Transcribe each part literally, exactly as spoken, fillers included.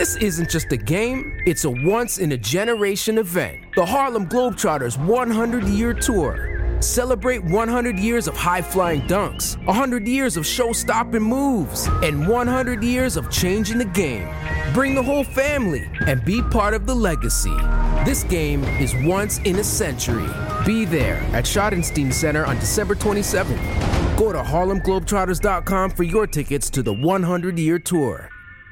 This isn't just a game, it's a once-in-a-generation event. The Harlem Globetrotters one hundred year Tour. Celebrate one hundred years of high-flying dunks, one hundred years of show-stopping moves, and one hundred years of changing the game. Bring the whole family and be part of the legacy. This game is once in a century. Be there at Schottenstein Center on December twenty-seventh. Go to Harlem Globetrotters dot com for your tickets to the one hundred year Tour.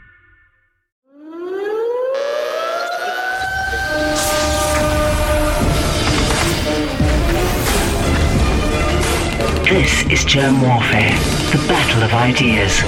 This is Germ Warfare, the battle of ideas.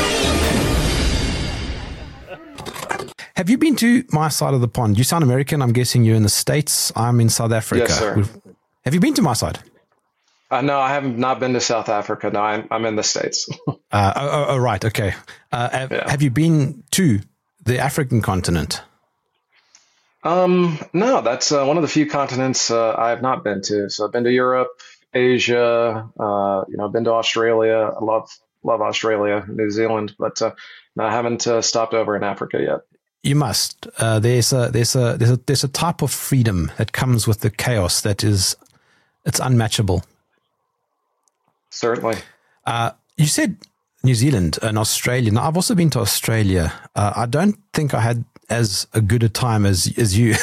Have you been to my side of the pond? You sound American. I'm guessing you're in the States. I'm in South Africa. Yes, sir. We've, have you been to my side? Uh, no, I have not been to South Africa. No, I'm, I'm in the States. uh, oh, oh, right. Okay. Uh, have, yeah. have you been to the African continent? Um, no, that's uh, one of the few continents uh, I have not been to. So I've been to Europe, Asia, uh, you know, I've been to Australia. I love, love Australia, New Zealand, but uh, no, I haven't uh, stopped over in Africa yet. You must. Uh, there's a there's a there's a there's a type of freedom that comes with the chaos that is, it's unmatchable. Certainly. Uh, you said New Zealand and Australia. Now, I've also been to Australia. Uh, I don't think I had as a good a time as as you.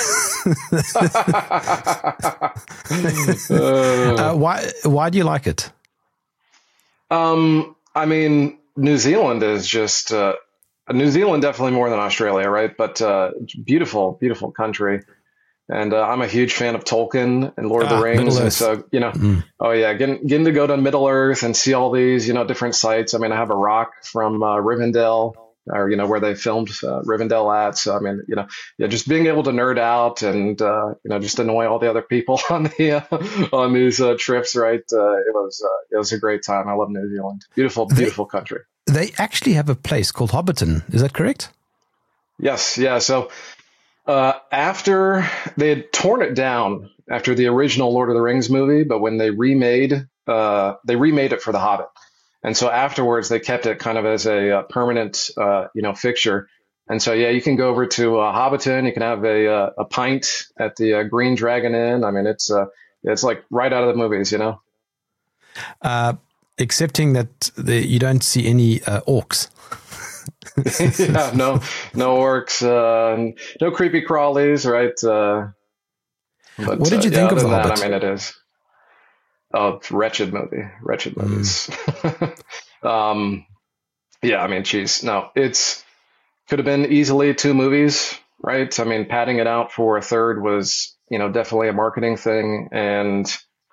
uh, why why do you like it? Um, I mean, New Zealand is just uh, New Zealand definitely more than Australia, right? But uh, beautiful, beautiful country. And uh, I'm a huge fan of Tolkien and Lord ah, of the Rings. And so, you know, mm. oh yeah, getting, getting to go to Middle Earth and see all these, you know, different sites. I mean, I have a rock from uh, Rivendell, or, you know, where they filmed uh, Rivendell at. So, I mean, you know, yeah, just being able to nerd out and, uh, you know, just annoy all the other people on the, uh, on these uh, trips, right? Uh, it was, uh, it was a great time. I love New Zealand. Beautiful, beautiful they, country. They actually have a place called Hobbiton. Is that correct? Yes. Yeah. So, uh, after they had torn it down after the original Lord of the Rings movie, but when they remade, uh, they remade it for The Hobbit. And so afterwards, they kept it kind of as a, uh, permanent, uh, you know, fixture. And so, yeah, you can go over to uh, Hobbiton. You can have a uh, a pint at the uh, Green Dragon Inn. I mean, it's uh, it's like right out of the movies, you know. Uh, excepting that the, you don't see any uh, orcs. yeah, no, no orcs, uh, no creepy crawlies, right? Uh, but, what did you uh, think yeah, of The that, Hobbit? I mean, it is. Oh, it's wretched movie, wretched movies. Mm. um, yeah, I mean, geez, no, it's could have been easily two movies, right? I mean, padding it out for a third was, you know, definitely a marketing thing, and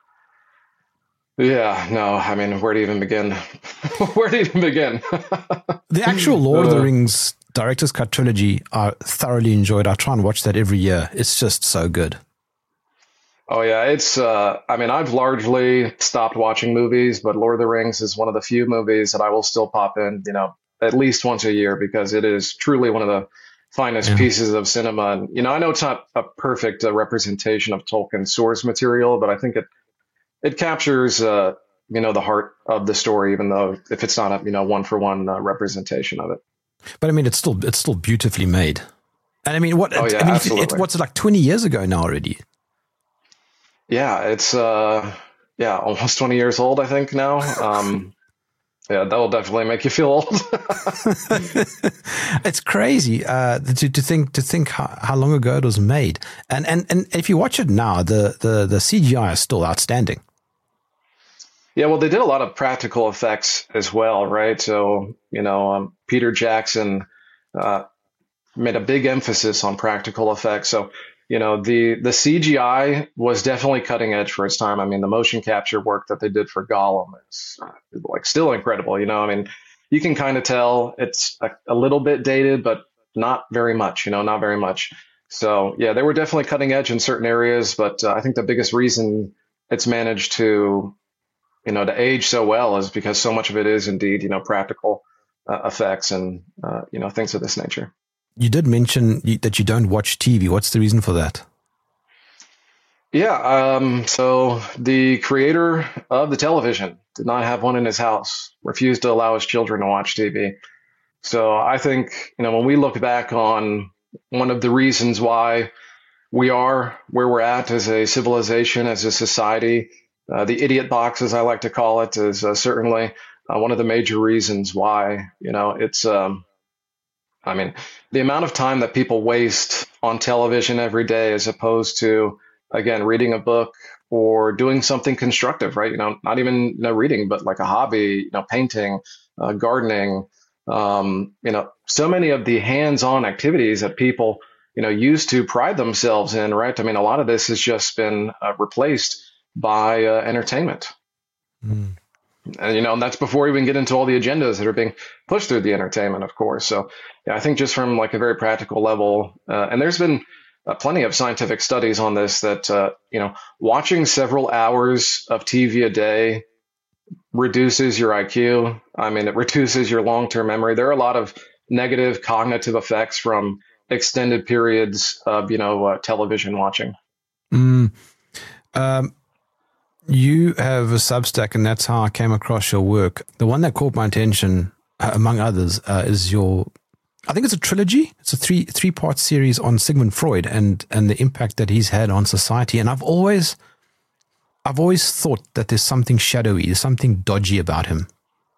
yeah, no, I mean, where to even begin? where to even begin? The actual Lord uh, of the Rings director's cut trilogy, I thoroughly enjoyed. I try and watch that every year. It's just so good. Oh yeah, it's. Uh, I mean, I've largely stopped watching movies, but Lord of the Rings is one of the few movies that I will still pop in, you know, at least once a year because it is truly one of the finest yeah. pieces of cinema. And you know, I know it's not a perfect uh, representation of Tolkien's source material, but I think it it captures, uh, you know, the heart of the story, even though if it's not a you know one for one uh, representation of it. But I mean, it's still it's still beautifully made. And I mean, what? Oh, yeah, I mean, absolutely. It, what's it like twenty years ago now already? Yeah, it's uh, yeah, almost twenty years old, I think now. Um, yeah, that will definitely make you feel old. It's crazy uh, to to think to think how, how long ago it was made, and and and if you watch it now, the the the C G I is still outstanding. Yeah, well, they did a lot of practical effects as well, right? So you know, um, Peter Jackson uh, made a big emphasis on practical effects. So. You know, the, the C G I was definitely cutting edge for its time. I mean, the motion capture work that they did for Gollum is like still incredible. You know, I mean, you can kind of tell it's a, a little bit dated, but not very much, you know, not very much. So, yeah, they were definitely cutting edge in certain areas. But uh, I think the biggest reason it's managed to, you know, to age so well is because so much of it is indeed, you know, practical uh, effects and, uh, you know, things of this nature. You did mention that you don't watch T V. What's the reason for that? Yeah, um, so the creator of the television did not have one in his house, refused to allow his children to watch T V. So I think, you know, when we look back on one of the reasons why we are where we're at as a civilization, as a society, uh, the idiot box, as I like to call it, is uh, certainly uh, one of the major reasons why. You know, it's, um, I mean, the amount of time that people waste on television every day, as opposed to, again, reading a book or doing something constructive, right? You know, not even, you know, reading, but like a hobby, you know, painting, uh, gardening, um, you know, so many of the hands-on activities that people, you know, used to pride themselves in, right? I mean, a lot of this has just been uh, replaced by uh, entertainment. Mm. And, you know, and that's before we even get into all the agendas that are being pushed through the entertainment, of course. So, yeah, I think just from like a very practical level, uh, and there's been uh, plenty of scientific studies on this, that, uh, you know, watching several hours of T V a day reduces your I Q. I mean, it reduces your long-term memory. There are a lot of negative cognitive effects from extended periods of, you know, uh, television watching. Mm. Um, you have a Substack, and that's how I came across your work. The one that caught my attention, uh, among others, uh, is your, I think it's a trilogy. It's a three, three part series on Sigmund Freud and, and the impact that he's had on society. And I've always, I've always thought that there's something shadowy, there's something dodgy about him.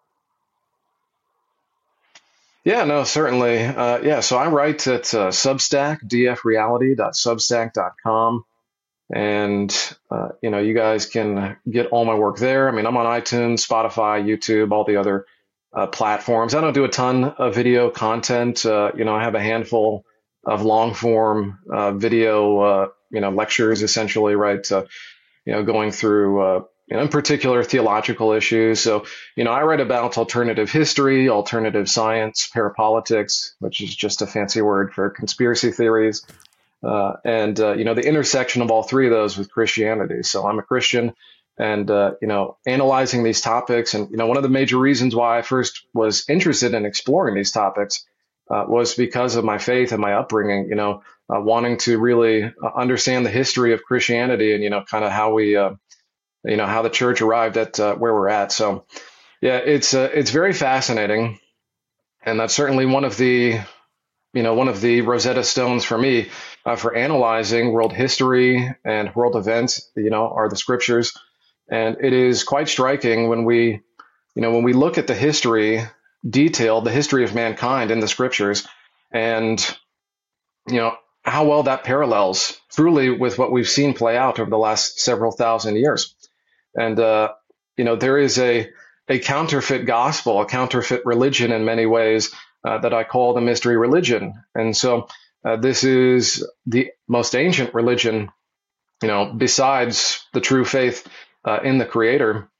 Yeah, no, certainly. Uh, yeah, so I write at uh, Substack, d f reality dot substack dot com. And, uh, you know, you guys can get all my work there. I mean, I'm on iTunes, Spotify, YouTube, all the other uh, platforms. I don't do a ton of video content. Uh, you know, I have a handful of long form uh, video, uh, you know, lectures, essentially, right? Uh, you know, going through, uh, you know, in particular, theological issues. So, you know, I write about alternative history, alternative science, parapolitics, which is just a fancy word for conspiracy theories. Uh, and, uh, you know, the intersection of all three of those with Christianity. So I'm a Christian, and, uh, you know, analyzing these topics. And, you know, one of the major reasons why I first was interested in exploring these topics uh, was because of my faith and my upbringing, you know, uh, wanting to really uh, understand the history of Christianity and, you know, kind of how we, uh, you know, how the church arrived at uh, where we're at. So, yeah, it's uh, it's very fascinating. And that's certainly one of the, you know, one of the Rosetta Stones for me uh, for analyzing world history and world events, you know, are the scriptures. And it is quite striking when we, you know, when we look at the history detailed, the history of mankind in the scriptures, and, you know, how well that parallels truly with what we've seen play out over the last several thousand years. And, uh, you know, there is a, a counterfeit gospel, a counterfeit religion in many ways, Uh, that I call the mystery religion. And so uh, this is the most ancient religion, you know, besides the true faith uh, in the Creator.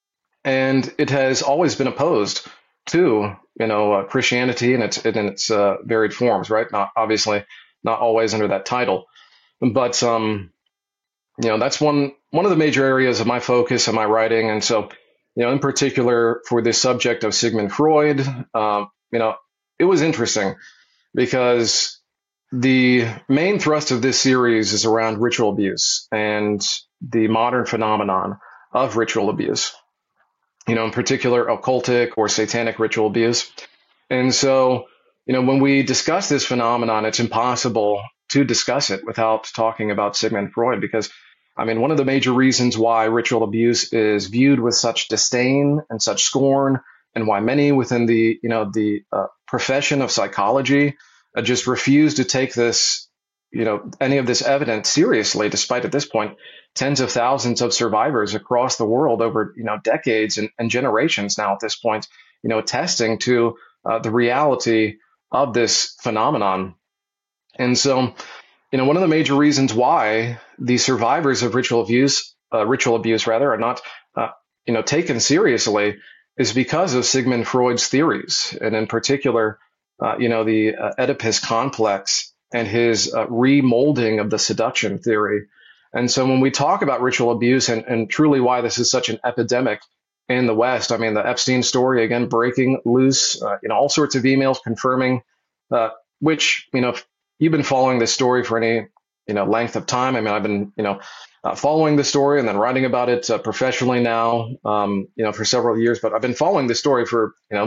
And it has always been opposed to, you know, uh, Christianity in its, in its uh, varied forms, right? Not obviously not always under that title, but, um, you know, that's one, one of the major areas of my focus and my writing. And so, you know, in particular for this subject of Sigmund Freud, um, you know, it was interesting because the main thrust of this series is around ritual abuse and the modern phenomenon of ritual abuse, you know, in particular, occultic or satanic ritual abuse. And so, you know, when we discuss this phenomenon, it's impossible to discuss it without talking about Sigmund Freud, because, I mean, one of the major reasons why ritual abuse is viewed with such disdain and such scorn, and why many within the, you know, the uh, profession of psychology uh, just refuse to take this, you know, any of this evidence seriously, despite at this point, tens of thousands of survivors across the world over, you know, decades and, and generations now at this point, you know, attesting to uh, the reality of this phenomenon. And so, you know, one of the major reasons why the survivors of ritual abuse, uh, ritual abuse rather, are not, uh, you know, taken seriously is because of Sigmund Freud's theories, and in particular, uh, you know, the uh, Oedipus complex and his uh, remolding of the seduction theory. And so when we talk about ritual abuse and, and truly why this is such an epidemic in the West, I mean, the Epstein story, again, breaking loose, uh, you know, all sorts of emails confirming, uh, which, you know, if you've been following this story for any, you know, length of time. I mean, I've been, you know, Uh, following the story and then writing about it uh, professionally now, um, you know, for several years. But I've been following this story for, you know,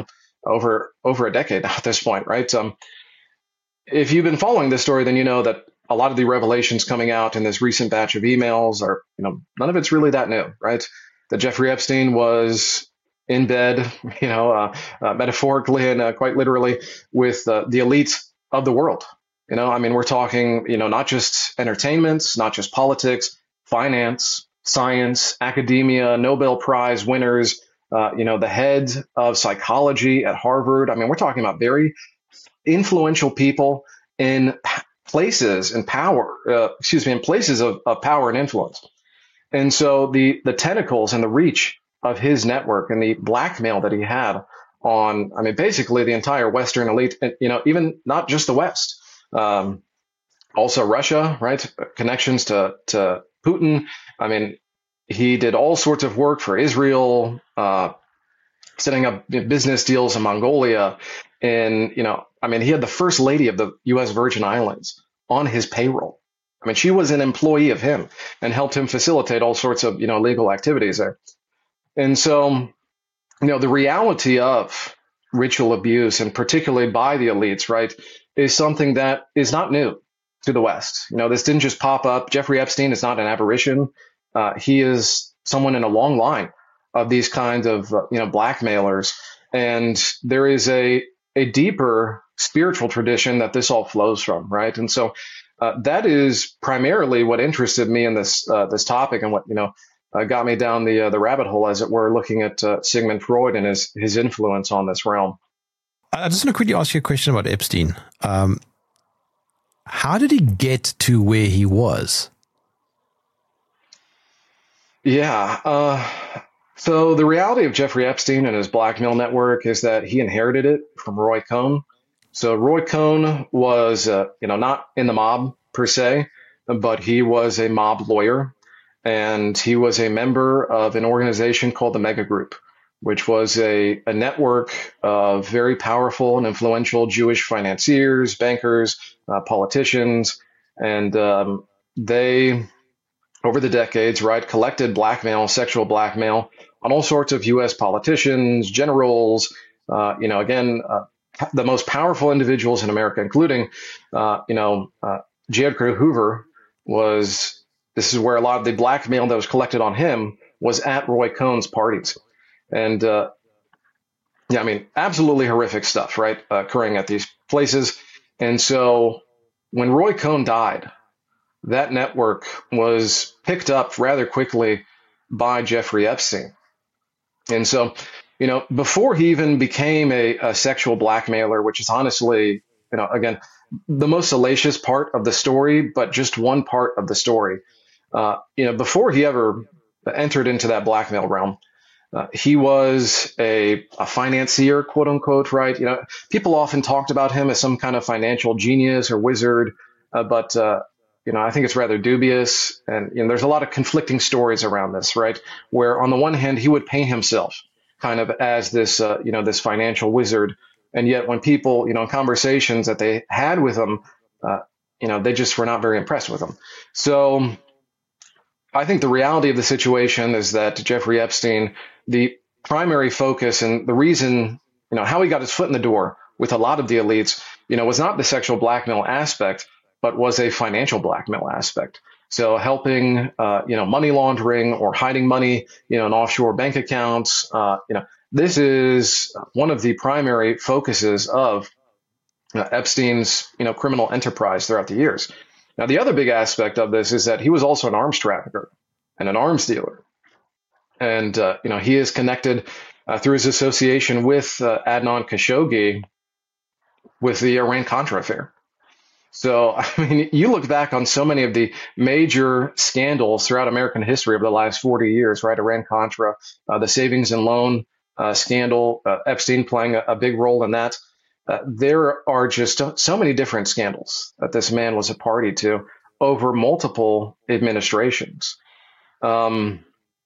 over over a decade now at this point, right? Um, if you've been following this story, then you know that a lot of the revelations coming out in this recent batch of emails are, you know, none of it's really that new, right? That Jeffrey Epstein was in bed, you know, uh, uh, metaphorically and uh, quite literally with uh, the elite of the world. You know, I mean, we're talking, you know, not just entertainment, not just politics, finance, science, academia, Nobel Prize winners, uh, you know, the head of psychology at Harvard. I mean, we're talking about very influential people in places and power, uh, excuse me, in places of, of power and influence. And so the the tentacles and the reach of his network and the blackmail that he had on, I mean, basically the entire Western elite, you know, even not just the West, um, also Russia, right? Connections to, to Putin. I mean, he did all sorts of work for Israel, uh, setting up business deals in Mongolia. And, you know, I mean, he had the first lady of the U S Virgin Islands on his payroll. I mean, she was an employee of him and helped him facilitate all sorts of, you know, legal activities there. And so, you know, the reality of ritual abuse, and particularly by the elites, right, is something that is not new to the West. You know, this didn't just pop up. Jeffrey Epstein is not an aberration. Uh, he is someone in a long line of these kinds of, uh, you know, blackmailers. And there is a, a deeper spiritual tradition that this all flows from, right? And so uh, that is primarily what interested me in this uh, this topic, and what, you know, uh, got me down the uh, the rabbit hole, as it were, looking at uh, Sigmund Freud and his his influence on this realm. I just want to quickly ask you a question about Epstein. Um, how did he get to where he was? Yeah. Uh, so the reality of Jeffrey Epstein and his blackmail network is that he inherited it from Roy Cohn. So Roy Cohn was, uh, you know, not in the mob per se, but he was a mob lawyer, and he was a member of an organization called the Mega Group, which was a, a network of very powerful and influential Jewish financiers, bankers, uh, politicians, and um, they, over the decades, right, collected blackmail, sexual blackmail on all sorts of U S politicians, generals, uh, you know, again, uh, the most powerful individuals in America, including, uh, you know, uh, J. Edgar Hoover was, this is where a lot of the blackmail that was collected on him was at Roy Cohn's parties. And, uh, yeah, I mean, absolutely horrific stuff, right, uh, occurring at these places. And so when Roy Cohn died, that network was picked up rather quickly by Jeffrey Epstein. And so, you know, before he even became a, a sexual blackmailer, which is honestly, you know, again, the most salacious part of the story, but just one part of the story, uh, you know, before he ever entered into that blackmail realm, uh, he was a, a financier, quote unquote, right? You know, people often talked about him as some kind of financial genius or wizard, uh, but, uh, you know, I think it's rather dubious. And, you know, there's a lot of conflicting stories around this, right? Where on the one hand, he would paint himself kind of as this, uh, you know, this financial wizard. And yet when people, you know, in conversations that they had with him, uh, you know, they just were not very impressed with him. So I think the reality of the situation is that Jeffrey Epstein, the primary focus and the reason, you know, how he got his foot in the door with a lot of the elites, you know, was not the sexual blackmail aspect, but was a financial blackmail aspect. So helping, uh, you know, money laundering or hiding money, you know, in offshore bank accounts, uh, you know, this is one of the primary focuses of uh, Epstein's, you know, criminal enterprise throughout the years. Now, the other big aspect of this is that he was also an arms trafficker and an arms dealer. And, uh, you know, he is connected uh, through his association with uh, Adnan Khashoggi with the Iran-Contra affair. So, I mean, you look back on so many of the major scandals throughout American history over the last forty years, right? Iran-Contra, uh, the savings and loan uh, scandal, uh, Epstein playing a, a big role in that. Uh, there are just so many different scandals that this man was a party to over multiple administrations. Um,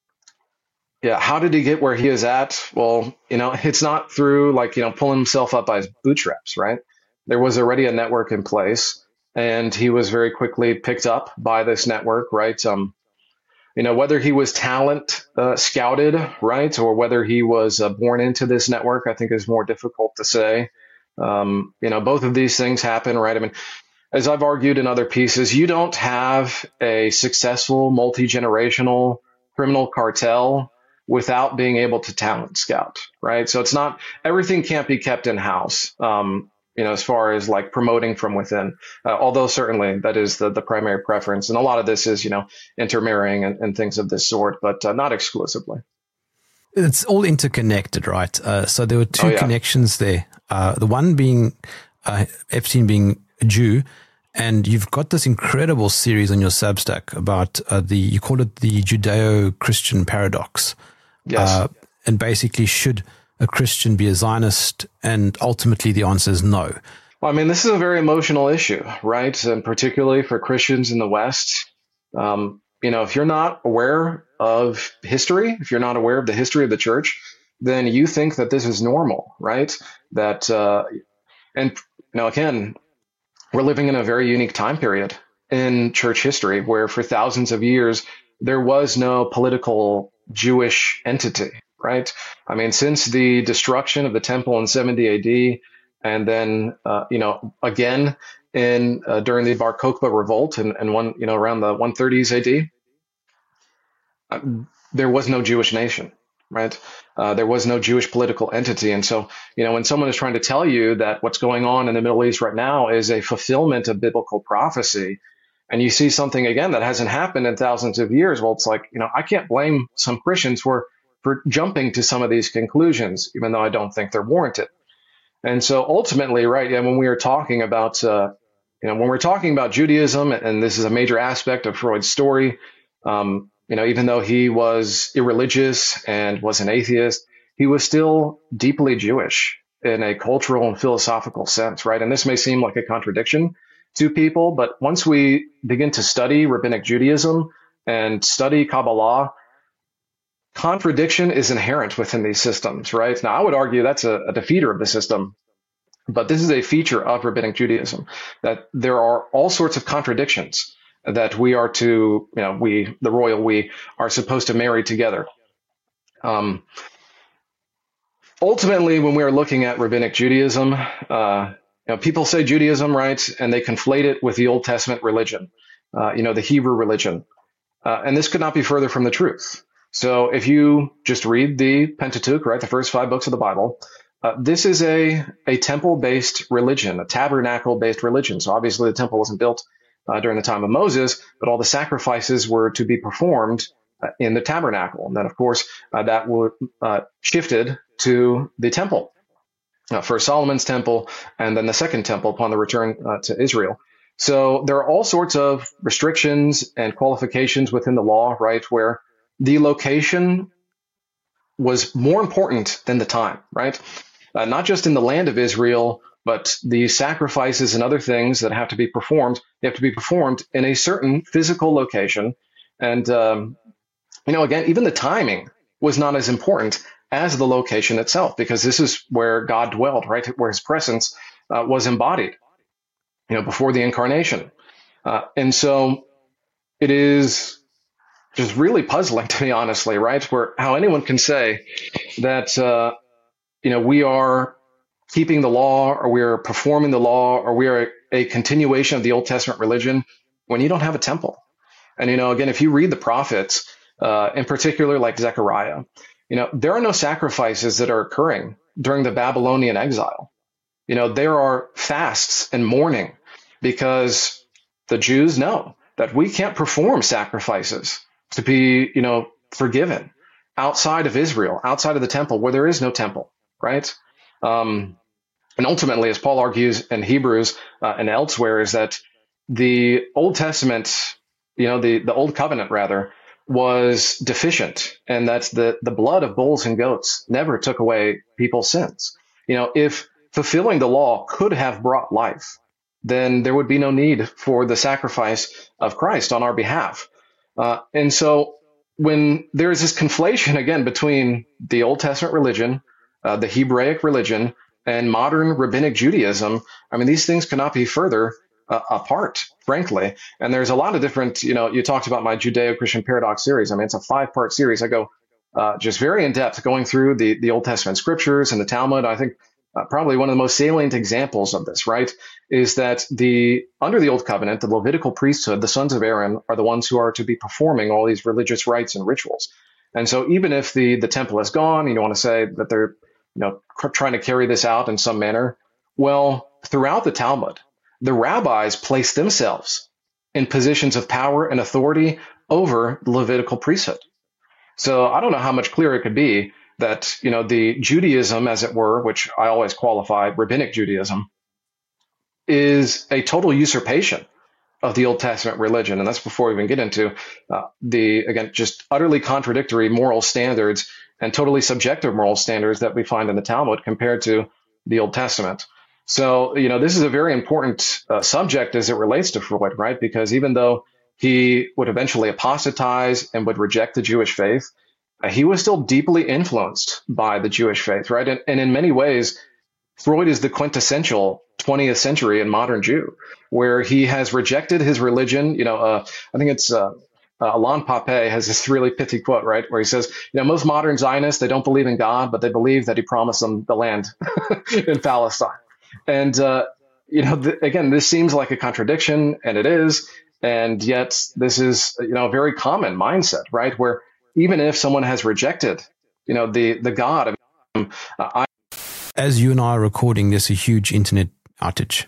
yeah, how did he get where he is at? Well, you know, it's not through like, you know, pulling himself up by his bootstraps, right? There was already a network in place, and he was very quickly picked up by this network, right? Um, you know, whether he was talent uh, scouted, right, or whether he was uh, born into this network, I think is more difficult to say. Um, you know, both of these things happen, right? I mean, as I've argued in other pieces, you don't have a successful multi-generational criminal cartel without being able to talent scout, right? So it's not, everything can't be kept in-house, um, you know, as far as like promoting from within, uh, although certainly that is the, the primary preference. And a lot of this is, you know, intermarrying and, and things of this sort, but uh, not exclusively. It's all interconnected, right? Uh, so there were two Oh, yeah. connections there. Uh, the one being uh, Epstein being a Jew, and you've got this incredible series on your Substack about uh, the, you call it the Judeo-Christian paradox. Yes. Uh, and basically, should a Christian be a Zionist? And ultimately the answer is no. Well, I mean, this is a very emotional issue, right? And particularly for Christians in the West. Um, you know, if you're not aware of history, if you're not aware of the history of the church, then you think that this is normal, right? That, uh, and, you know, again, we're living in a very unique time period in church history where for thousands of years, there was no political Jewish entity, right? I mean, since the destruction of the temple in seventy A D, and then, uh, you know, again, in uh, during the Bar Kokhba revolt and, and one, you know, around the one thirties A D, uh, there was no Jewish nation, right? Uh, there was no Jewish political entity. And so, you know, when someone is trying to tell you that what's going on in the Middle East right now is a fulfillment of biblical prophecy, and you see something again that hasn't happened in thousands of years, well, it's like, you know, I can't blame some Christians for for jumping to some of these conclusions, even though I don't think they're warranted. And so ultimately, right, yeah, when we are talking about, uh, you know, when we're talking about Judaism, and this is a major aspect of Freud's story, um, you know, even though he was irreligious and was an atheist, he was still deeply Jewish in a cultural and philosophical sense, right? And this may seem like a contradiction to people, but once we begin to study Rabbinic Judaism and study Kabbalah, contradiction is inherent within these systems, right? Now, I would argue that's a, a defeater of the system, but this is a feature of Rabbinic Judaism, that there are all sorts of contradictions that we are to, you know, we, the royal we, are supposed to marry together. Um, ultimately, when we are looking at Rabbinic Judaism, uh, you know, people say Judaism, right, and they conflate it with the Old Testament religion, uh, you know, the Hebrew religion. Uh, and this could not be further from the truth. So if you just read the Pentateuch, right, the first five books of the Bible, uh, this is a, a temple-based religion, a tabernacle-based religion. So obviously the temple wasn't built uh, during the time of Moses, but all the sacrifices were to be performed uh, in the tabernacle. And then, of course, uh, that would uh, shifted to the temple, uh, first Solomon's temple, and then the second temple upon the return uh, to Israel. So there are all sorts of restrictions and qualifications within the law, right, where the location was more important than the time, right? Uh, not just in the land of Israel, but the sacrifices and other things that have to be performed, they have to be performed in a certain physical location. And, um, you know, again, even the timing was not as important as the location itself, because this is where God dwelled, right? Where his presence uh, was embodied, you know, before the incarnation. Uh, and so it is just really puzzling to me, honestly, right? Where how anyone can say that, uh, you know, we are keeping the law, or we are performing the law, or we are a, a continuation of the Old Testament religion when you don't have a temple. And, you know, again, if you read the prophets, uh, in particular, like Zechariah, you know, there are no sacrifices that are occurring during the Babylonian exile. You know, there are fasts and mourning because the Jews know that we can't perform sacrifices to be, you know, forgiven outside of Israel, outside of the temple, where there is no temple, right? Um, and ultimately, as Paul argues in Hebrews uh, and elsewhere, is that the Old Testament, you know, the, the Old Covenant, rather, was deficient, and that the, the blood of bulls and goats never took away people's sins. You know, if fulfilling the law could have brought life, then there would be no need for the sacrifice of Christ on our behalf. Uh, and so when there is this conflation, again, between the Old Testament religion, uh, the Hebraic religion, and modern Rabbinic Judaism, I mean, these things cannot be further uh, apart, frankly. And there's a lot of different, you know, you talked about my Judeo-Christian Paradox series. I mean, it's a five-part series. I go uh, just very in depth going through the, the Old Testament scriptures and the Talmud. I think uh, probably one of the most salient examples of this, right, is that the under the Old Covenant, the Levitical priesthood, the sons of Aaron are the ones who are to be performing all these religious rites and rituals. And so even if the, the temple is gone, you don't want to say that they're, you know, cr- trying to carry this out in some manner. Well, throughout the Talmud, the rabbis place themselves in positions of power and authority over the Levitical priesthood. So I don't know how much clearer it could be that, you know, the Judaism, as it were, which I always qualify, rabbinic Judaism, is a total usurpation of the Old Testament religion. And that's before we even get into uh, the, again, just utterly contradictory moral standards and totally subjective moral standards that we find in the Talmud compared to the Old Testament. So, you know, this is a very important uh, subject as it relates to Freud, right? Because even though he would eventually apostatize and would reject the Jewish faith, uh, he was still deeply influenced by the Jewish faith, right? And, and in many ways, Freud is the quintessential twentieth century and modern Jew, where he has rejected his religion. You know, uh, I think it's uh, uh, Alain Papé has this really pithy quote, right, where he says, you know, most modern Zionists, they don't believe in God, but they believe that he promised them the land in Palestine. And, uh, you know, th- again, this seems like a contradiction, and it is. And yet this is, you know, a very common mindset, right, where even if someone has rejected, you know, the, the God of uh, I As you and I are recording, there's a huge internet outage.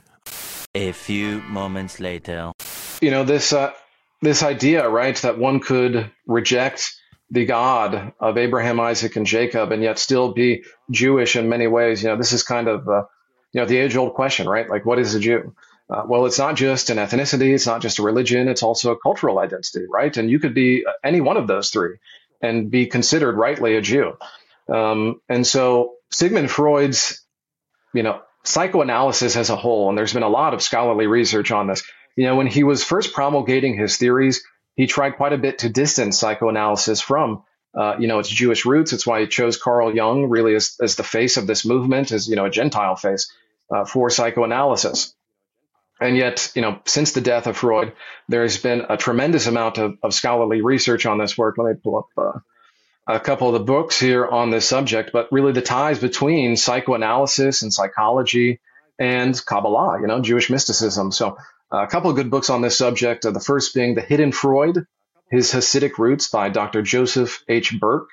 A few moments later. You know, this uh, this idea, right, that one could reject the God of Abraham, Isaac, and Jacob and yet still be Jewish in many ways. You know, this is kind of, uh, you know, the age-old question, right? Like, what is a Jew? Uh, well, it's not just an ethnicity. It's not just a religion. It's also a cultural identity, right? And you could be any one of those three and be considered rightly a Jew. Um, and so Sigmund Freud's, you know, psychoanalysis as a whole, and there's been a lot of scholarly research on this. You know, when he was first promulgating his theories, he tried quite a bit to distance psychoanalysis from, uh, you know, its Jewish roots. It's why he chose Carl Jung really as, as the face of this movement, as, you know, a Gentile face uh, for psychoanalysis. And yet, you know, since the death of Freud, there's been a tremendous amount of, of scholarly research on this work. Let me pull up uh, a couple of the books here on this subject, but really the ties between psychoanalysis and psychology and Kabbalah, you know, Jewish mysticism. So uh, a couple of good books on this subject. Uh, the first being The Hidden Freud, His Hasidic Roots by Doctor Joseph H. Burke.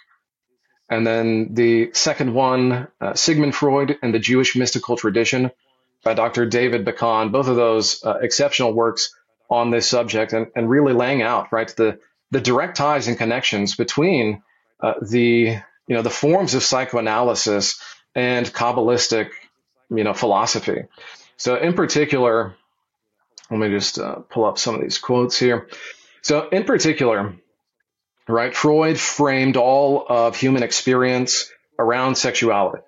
And then the second one, uh, Sigmund Freud and the Jewish Mystical Tradition by Doctor David Bacon. Both of those uh, exceptional works on this subject and, and really laying out, right, the, the direct ties and connections between Uh, the, you know, the forms of psychoanalysis and Kabbalistic, you know, philosophy. So in particular, let me just uh, pull up some of these quotes here. So in particular, right, Freud framed all of human experience around sexuality,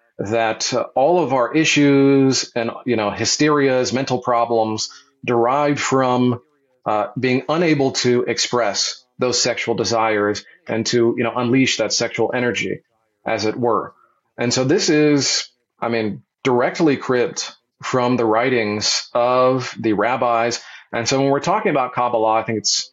that uh, all of our issues and, you know, hysterias, mental problems derived from uh, being unable to express those sexual desires and to, you know, unleash that sexual energy, as it were. And so this is, I mean, directly cribbed from the writings of the rabbis. And so when we're talking about Kabbalah, I think it's,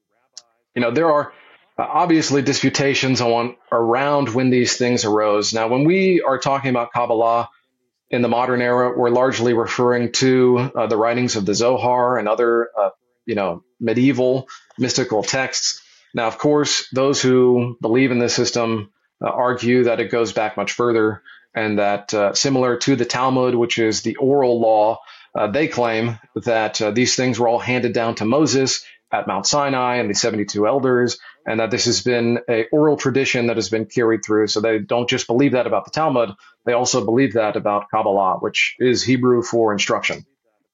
you know, there are obviously disputations on around when these things arose. Now, when we are talking about Kabbalah in the modern era, we're largely referring to uh, the writings of the Zohar and other, uh, you know, medieval mystical texts. Now, of course, those who believe in this system uh, argue that it goes back much further and that uh, similar to the Talmud, which is the oral law, uh, they claim that uh, these things were all handed down to Moses at Mount Sinai and the seventy-two elders, and that this has been a oral tradition that has been carried through. So they don't just believe that about the Talmud, they also believe that about Kabbalah, which is Hebrew for instruction.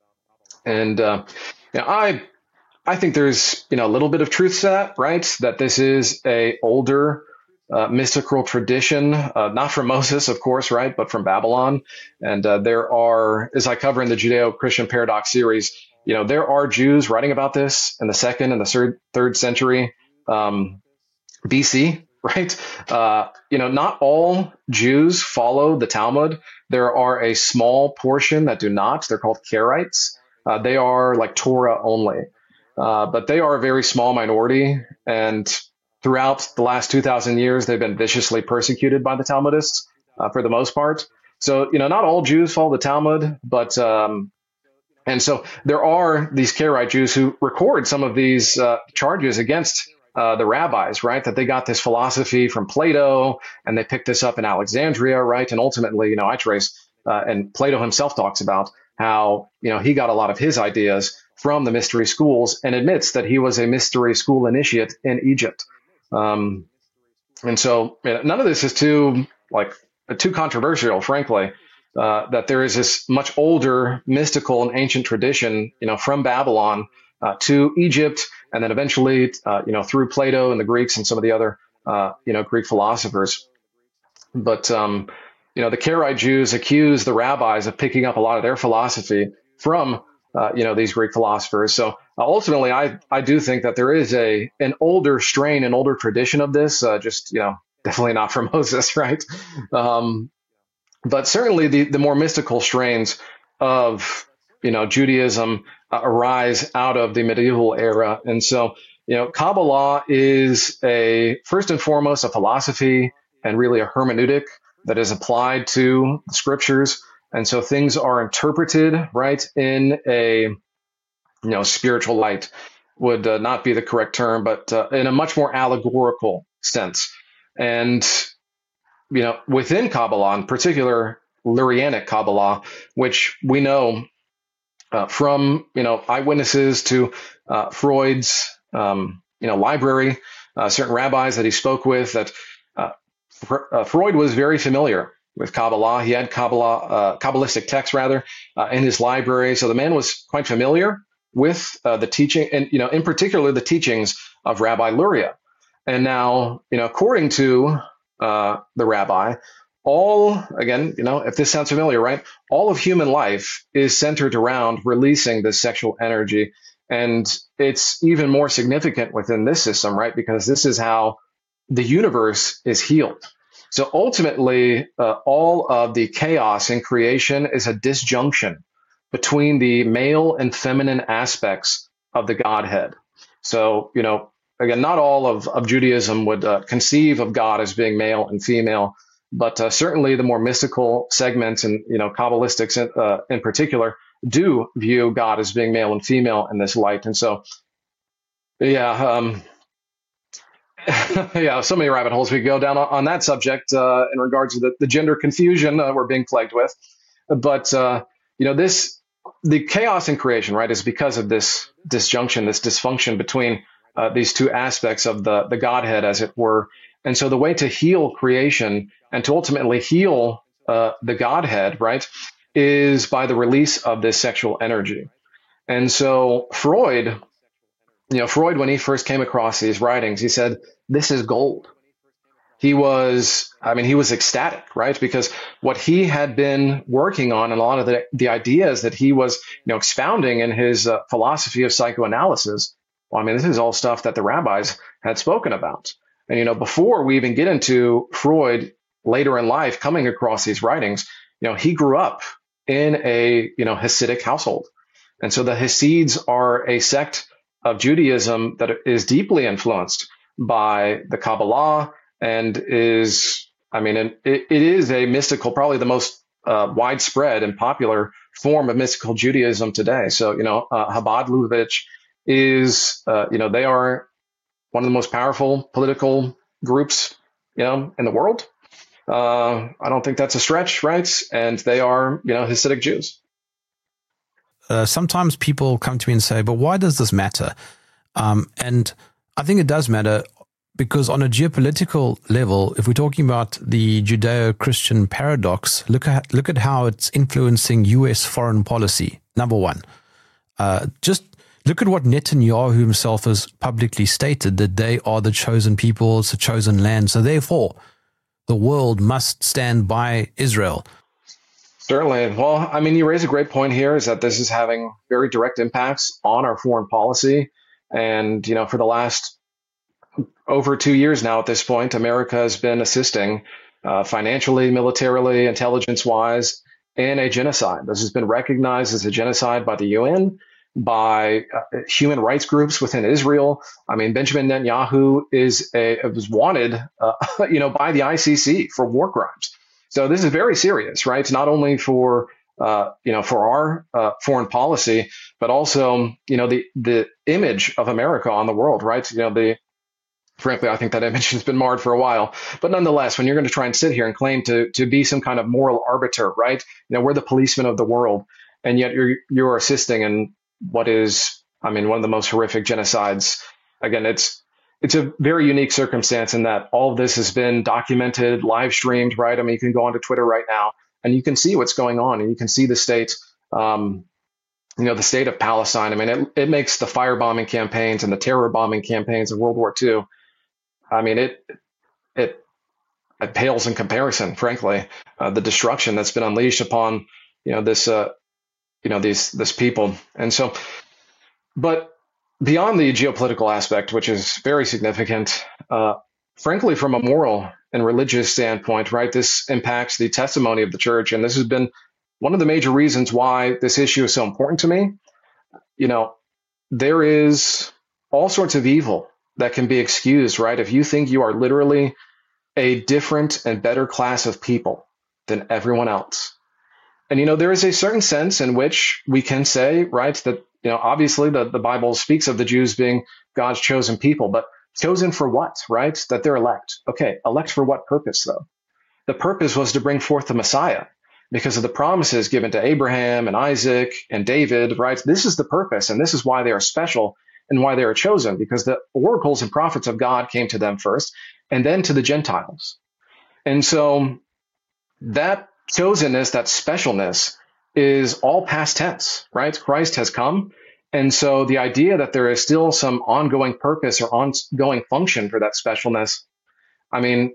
And uh, you know, I I think there's, you know, a little bit of truth to that, right? That this is a older uh, mystical tradition, uh, not from Moses, of course, right, but from Babylon. And uh, there are, as I cover in the Judeo-Christian Paradox series, you know, there are Jews writing about this in the second and the third, third century um, B C, right? Uh, you know, not all Jews follow the Talmud. There are a small portion that do not. They're called Karaites. Uh, they are like Torah only, uh, but they are a very small minority. And throughout the last two thousand years, they've been viciously persecuted by the Talmudists uh, for the most part. So, you know, not all Jews follow the Talmud, but um, and so there are these Karaite Jews who record some of these uh, charges against uh, the rabbis, right? That they got this philosophy from Plato and they picked this up in Alexandria, right? And ultimately, you know, I trace, uh, and Plato himself talks about how, you know, he got a lot of his ideas from the mystery schools and admits that he was a mystery school initiate in Egypt. Um, and so you know, none of this is too, like, too controversial, frankly. Uh, that there is this much older mystical and ancient tradition, you know, from Babylon uh, to Egypt, and then eventually, uh, you know, through Plato and the Greeks and some of the other, uh, you know, Greek philosophers. But, um, you know, the Karaite Jews accuse the rabbis of picking up a lot of their philosophy from, uh, you know, these Greek philosophers. So uh, ultimately, I I do think that there is a an older strain, an older tradition of this. Uh, just, you know, definitely not from Moses, right? Um, But certainly the, the more mystical strains of, you know, Judaism uh, arise out of the medieval era. And so, you know, Kabbalah is a, first and foremost, a philosophy and really a hermeneutic that is applied to the scriptures. And so things are interpreted, right, in a, you know, spiritual light would uh, not be the correct term, but uh, in a much more allegorical sense. And you know, within Kabbalah, in particular, Lurianic Kabbalah, which we know uh, from, you know, eyewitnesses to uh, Freud's, um, you know, library, uh, certain rabbis that he spoke with, that uh, Fr- uh, Freud was very familiar with Kabbalah. He had Kabbalah, uh, Kabbalistic texts, rather, uh, in his library. So the man was quite familiar with uh, the teaching, and, you know, in particular, the teachings of Rabbi Luria. And now, you know, according to Uh, the rabbi, all, again, you know, if this sounds familiar, right? All of human life is centered around releasing this sexual energy. And it's even more significant within this system, right? Because this is how the universe is healed. So ultimately, uh, all of the chaos in creation is a disjunction between the male and feminine aspects of the Godhead. So, you know, again, not all of, of Judaism would uh, conceive of God as being male and female, but uh, certainly the more mystical segments and, you know, Kabbalistics in, uh, in particular do view God as being male and female in this light. And so, yeah, um, yeah, so many rabbit holes we could go down on, on that subject uh, in regards to the, the gender confusion uh, we're being plagued with. But, uh, you know, this, the chaos in creation, right, is because of this disjunction, this dysfunction between Uh, these two aspects of the, the Godhead, as it were. And so the way to heal creation and to ultimately heal uh, the Godhead, right, is by the release of this sexual energy. And so Freud, you know, Freud, when he first came across these writings, he said, this is gold. He was, I mean, he was ecstatic, right? Because what he had been working on and a lot of the, the ideas that he was, you know, expounding in his uh, philosophy of psychoanalysis, well, I mean, this is all stuff that the rabbis had spoken about. And, you know, before we even get into Freud later in life coming across these writings, you know, he grew up in a, you know, Hasidic household. And so the Hasids are a sect of Judaism that is deeply influenced by the Kabbalah and is, I mean, it, it is a mystical, probably the most uh, widespread and popular form of mystical Judaism today. So, you know, uh, Chabad Lubavitch is, uh, you know, they are one of the most powerful political groups, you know, in the world. Uh, I don't think that's a stretch, right? And they are, you know, Hasidic Jews. Uh, sometimes people come to me and say, but why does this matter? Um, and I think it does matter because on a geopolitical level, if we're talking about the Judeo-Christian paradox, look at, look at how it's influencing U S foreign policy, number one. Uh, just Look at what Netanyahu himself has publicly stated, that they are the chosen people, it's a chosen land. So therefore, the world must stand by Israel. Certainly. Well, I mean, you raise a great point here, is that this is having very direct impacts on our foreign policy. And, you know, for the last over two years now at this point, America has been assisting uh, financially, militarily, intelligence-wise in a genocide. This has been recognized as a genocide by the U N, by uh, human rights groups within Israel. I mean, Benjamin Netanyahu is a, was wanted, uh, you know, by the I C C for war crimes. So this is very serious, right? Not only for uh, you know for our uh, foreign policy, but also you know the the image of America on the world, right? You know the Frankly, I think that image has been marred for a while. But nonetheless, when you're going to try and sit here and claim to to be some kind of moral arbiter, right? You know, we're the policemen of the world, and yet you're you're assisting in what is, I mean, one of the most horrific genocides. Again, it's it's a very unique circumstance in that all of this has been documented, live streamed, right? I mean, you can go onto Twitter right now and you can see what's going on, and you can see the state, um, you know, the state of Palestine. I mean, it, it makes the firebombing campaigns and the terror bombing campaigns of World War Two. I mean, it it it pales in comparison, frankly, uh, the destruction that's been unleashed upon, you know, this, uh, you know, these this people. And so, but beyond the geopolitical aspect, which is very significant, uh, frankly, from a moral and religious standpoint, right, this impacts the testimony of the church. And this has been one of the major reasons why this issue is so important to me. You know, there is all sorts of evil that can be excused, right? If you think you are literally a different and better class of people than everyone else. And, you know, there is a certain sense in which we can say, right, that, you know, obviously the, the Bible speaks of the Jews being God's chosen people, but chosen for what, right? That they're elect. Okay, elect for what purpose, though? The purpose was to bring forth the Messiah because of the promises given to Abraham and Isaac and David, right? This is the purpose, and this is why they are special and why they are chosen, because the oracles and prophets of God came to them first, and then to the Gentiles. And so that chosenness, that specialness is all past tense, right? Christ has come. And so the idea that there is still some ongoing purpose or ongoing function for that specialness, I mean,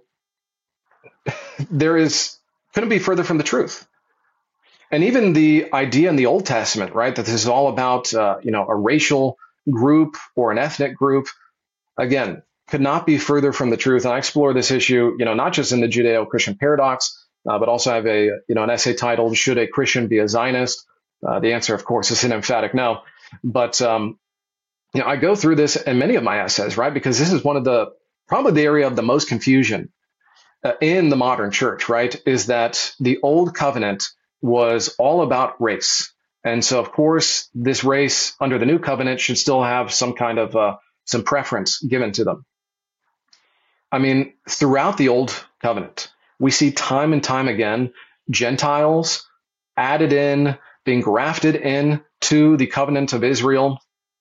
there is, couldn't be further from the truth. And even the idea in the Old Testament, right, that this is all about, uh, you know, a racial group or an ethnic group, again, could not be further from the truth. And I explore this issue, you know, not just in the Judeo-Christian paradox, uh, but also I have a, you know, an essay titled, Should a Christian be a Zionist? Uh, the answer, of course, is an emphatic no. But, um, you know, I go through this in many of my essays, right, because this is one of the, probably the area of the most confusion uh, in the modern church, right, is that the old covenant was all about race. And so, of course, this race under the new covenant should still have some kind of uh, some preference given to them. I mean, throughout the old covenant, we see time and time again, Gentiles added in, being grafted in to the covenant of Israel.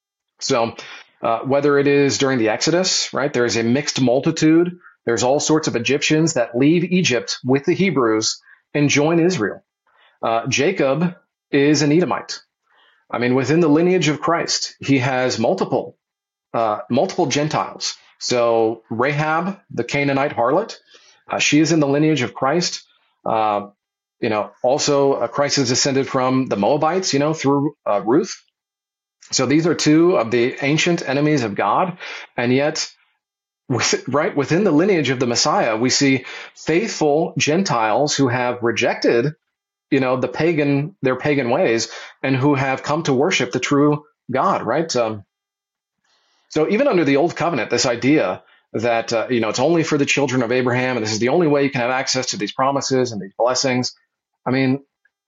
So uh, whether it is during the Exodus, right, there is a mixed multitude. There's all sorts of Egyptians that leave Egypt with the Hebrews and join Israel. Uh, Jacob is an Edomite. I mean, within the lineage of Christ, he has multiple, uh, multiple Gentiles. So Rahab, the Canaanite harlot, uh, she is in the lineage of Christ. Uh, you know, also uh, Christ is descended from the Moabites, you know, through uh, Ruth. So these are two of the ancient enemies of God. And yet, with, right within the lineage of the Messiah, we see faithful Gentiles who have rejected you know, the pagan, their pagan ways, and who have come to worship the true God, right? Um, so even under the old covenant, this idea that, uh, you know, it's only for the children of Abraham, and this is the only way you can have access to these promises and these blessings. I mean,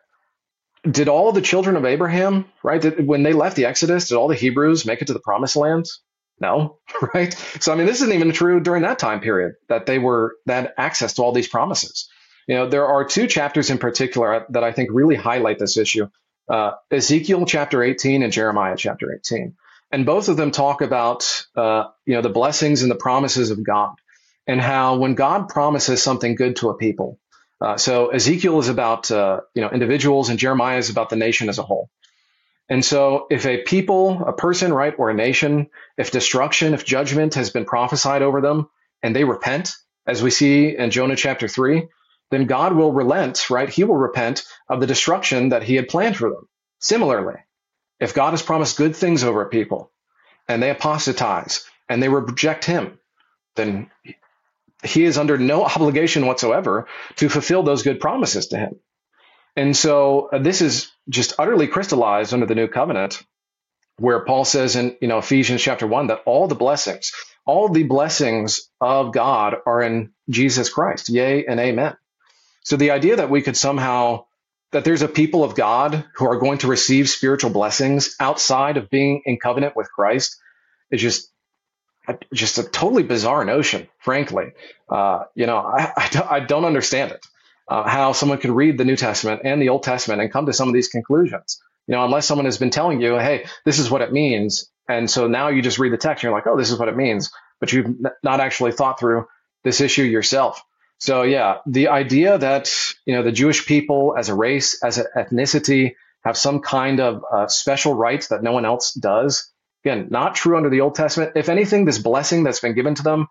did all of the children of Abraham, right, did, when they left the Exodus, did all the Hebrews make it to the promised land? No, right? So, I mean, this isn't even true during that time period, that they were, that had access to all these promises. You know, there are two chapters in particular that I think really highlight this issue, uh, Ezekiel chapter eighteen and Jeremiah chapter eighteen. And both of them talk about, uh, you know, the blessings and the promises of God and how when God promises something good to a people. Uh, so Ezekiel is about, uh, you know, individuals and Jeremiah is about the nation as a whole. And so if a people, a person, right, or a nation, if destruction, if judgment has been prophesied over them and they repent, as we see in Jonah chapter three, then God will relent, right? He will repent of the destruction that he had planned for them. Similarly, if God has promised good things over a people and they apostatize and they reject him, then he is under no obligation whatsoever to fulfill those good promises to him. And so uh, this is just utterly crystallized under the new covenant, where Paul says in, you know, Ephesians chapter one, that all the blessings, all the blessings of God are in Jesus Christ. Yea and amen. So the idea that we could somehow, that there's a people of God who are going to receive spiritual blessings outside of being in covenant with Christ is just, just a totally bizarre notion, frankly. Uh, you know, I, I, don't, I don't understand it, uh, how someone could read the New Testament and the Old Testament and come to some of these conclusions. You know, unless someone has been telling you, hey, this is what it means. And so now you just read the text and you're like, oh, this is what it means. But you've n- not actually thought through this issue yourself. So, yeah, the idea that, you know, the Jewish people as a race, as an ethnicity, have some kind of uh, special rights that no one else does. Again, not true under the Old Testament. If anything, this blessing that's been given to them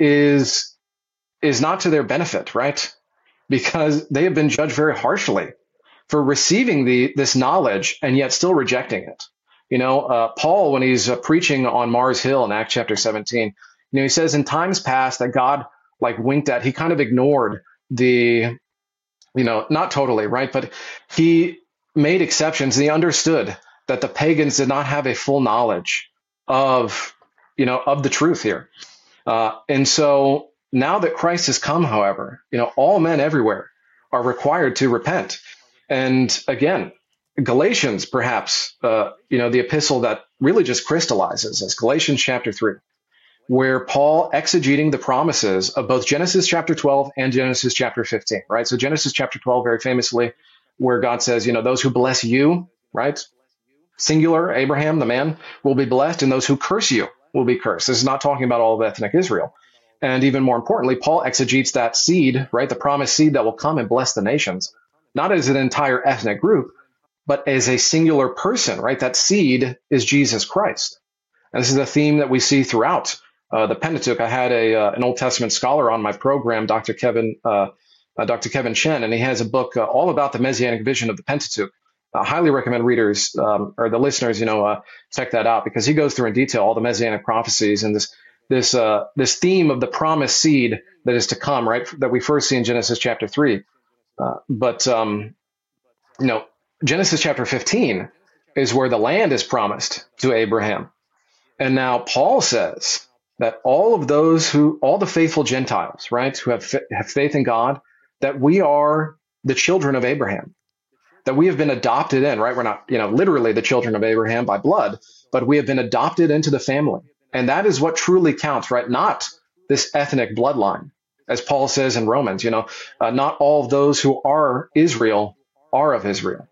is, is not to their benefit, right? Because they have been judged very harshly for receiving the this knowledge and yet still rejecting it. You know, uh, Paul, when he's uh, preaching on Mars Hill in Acts chapter seventeen, you know, he says in times past that God like winked at, he kind of ignored the, you know, not totally, right? But he made exceptions. And he understood that the pagans did not have a full knowledge of, you know, of the truth here. Uh, and so now that Christ has come, however, you know, all men everywhere are required to repent. And again, Galatians, perhaps, uh, you know, the epistle that really just crystallizes as Galatians chapter three, where Paul exegeting the promises of both Genesis chapter twelve and Genesis chapter fifteen, right? So Genesis chapter twelve, very famously, where God says, you know, those who bless you, right? Singular, Abraham, the man, will be blessed, and those who curse you will be cursed. This is not talking about all of ethnic Israel. And even more importantly, Paul exegetes that seed, right? The promised seed that will come and bless the nations, not as an entire ethnic group, but as a singular person, right? That seed is Jesus Christ. And this is a theme that we see throughout uh, the Pentateuch. I had a uh, an Old Testament scholar on my program, Doctor Kevin uh, uh, Doctor Kevin Chen, and he has a book uh, all about the Messianic vision of the Pentateuch. I highly recommend readers um, or the listeners, you know, uh, check that out, because he goes through in detail all the Messianic prophecies and this this uh, this theme of the promised seed that is to come, right? That we first see in Genesis chapter three. Uh, but um, you know, Genesis chapter fifteen is where the land is promised to Abraham, and now Paul says that all of those who, all the faithful Gentiles, right, who have have faith in God, that we are the children of Abraham, that we have been adopted in, right? We're not, you know, literally the children of Abraham by blood, but we have been adopted into the family. And that is what truly counts, right? Not this ethnic bloodline. As Paul says in Romans, you know, uh, not all of those who are Israel are of Israel.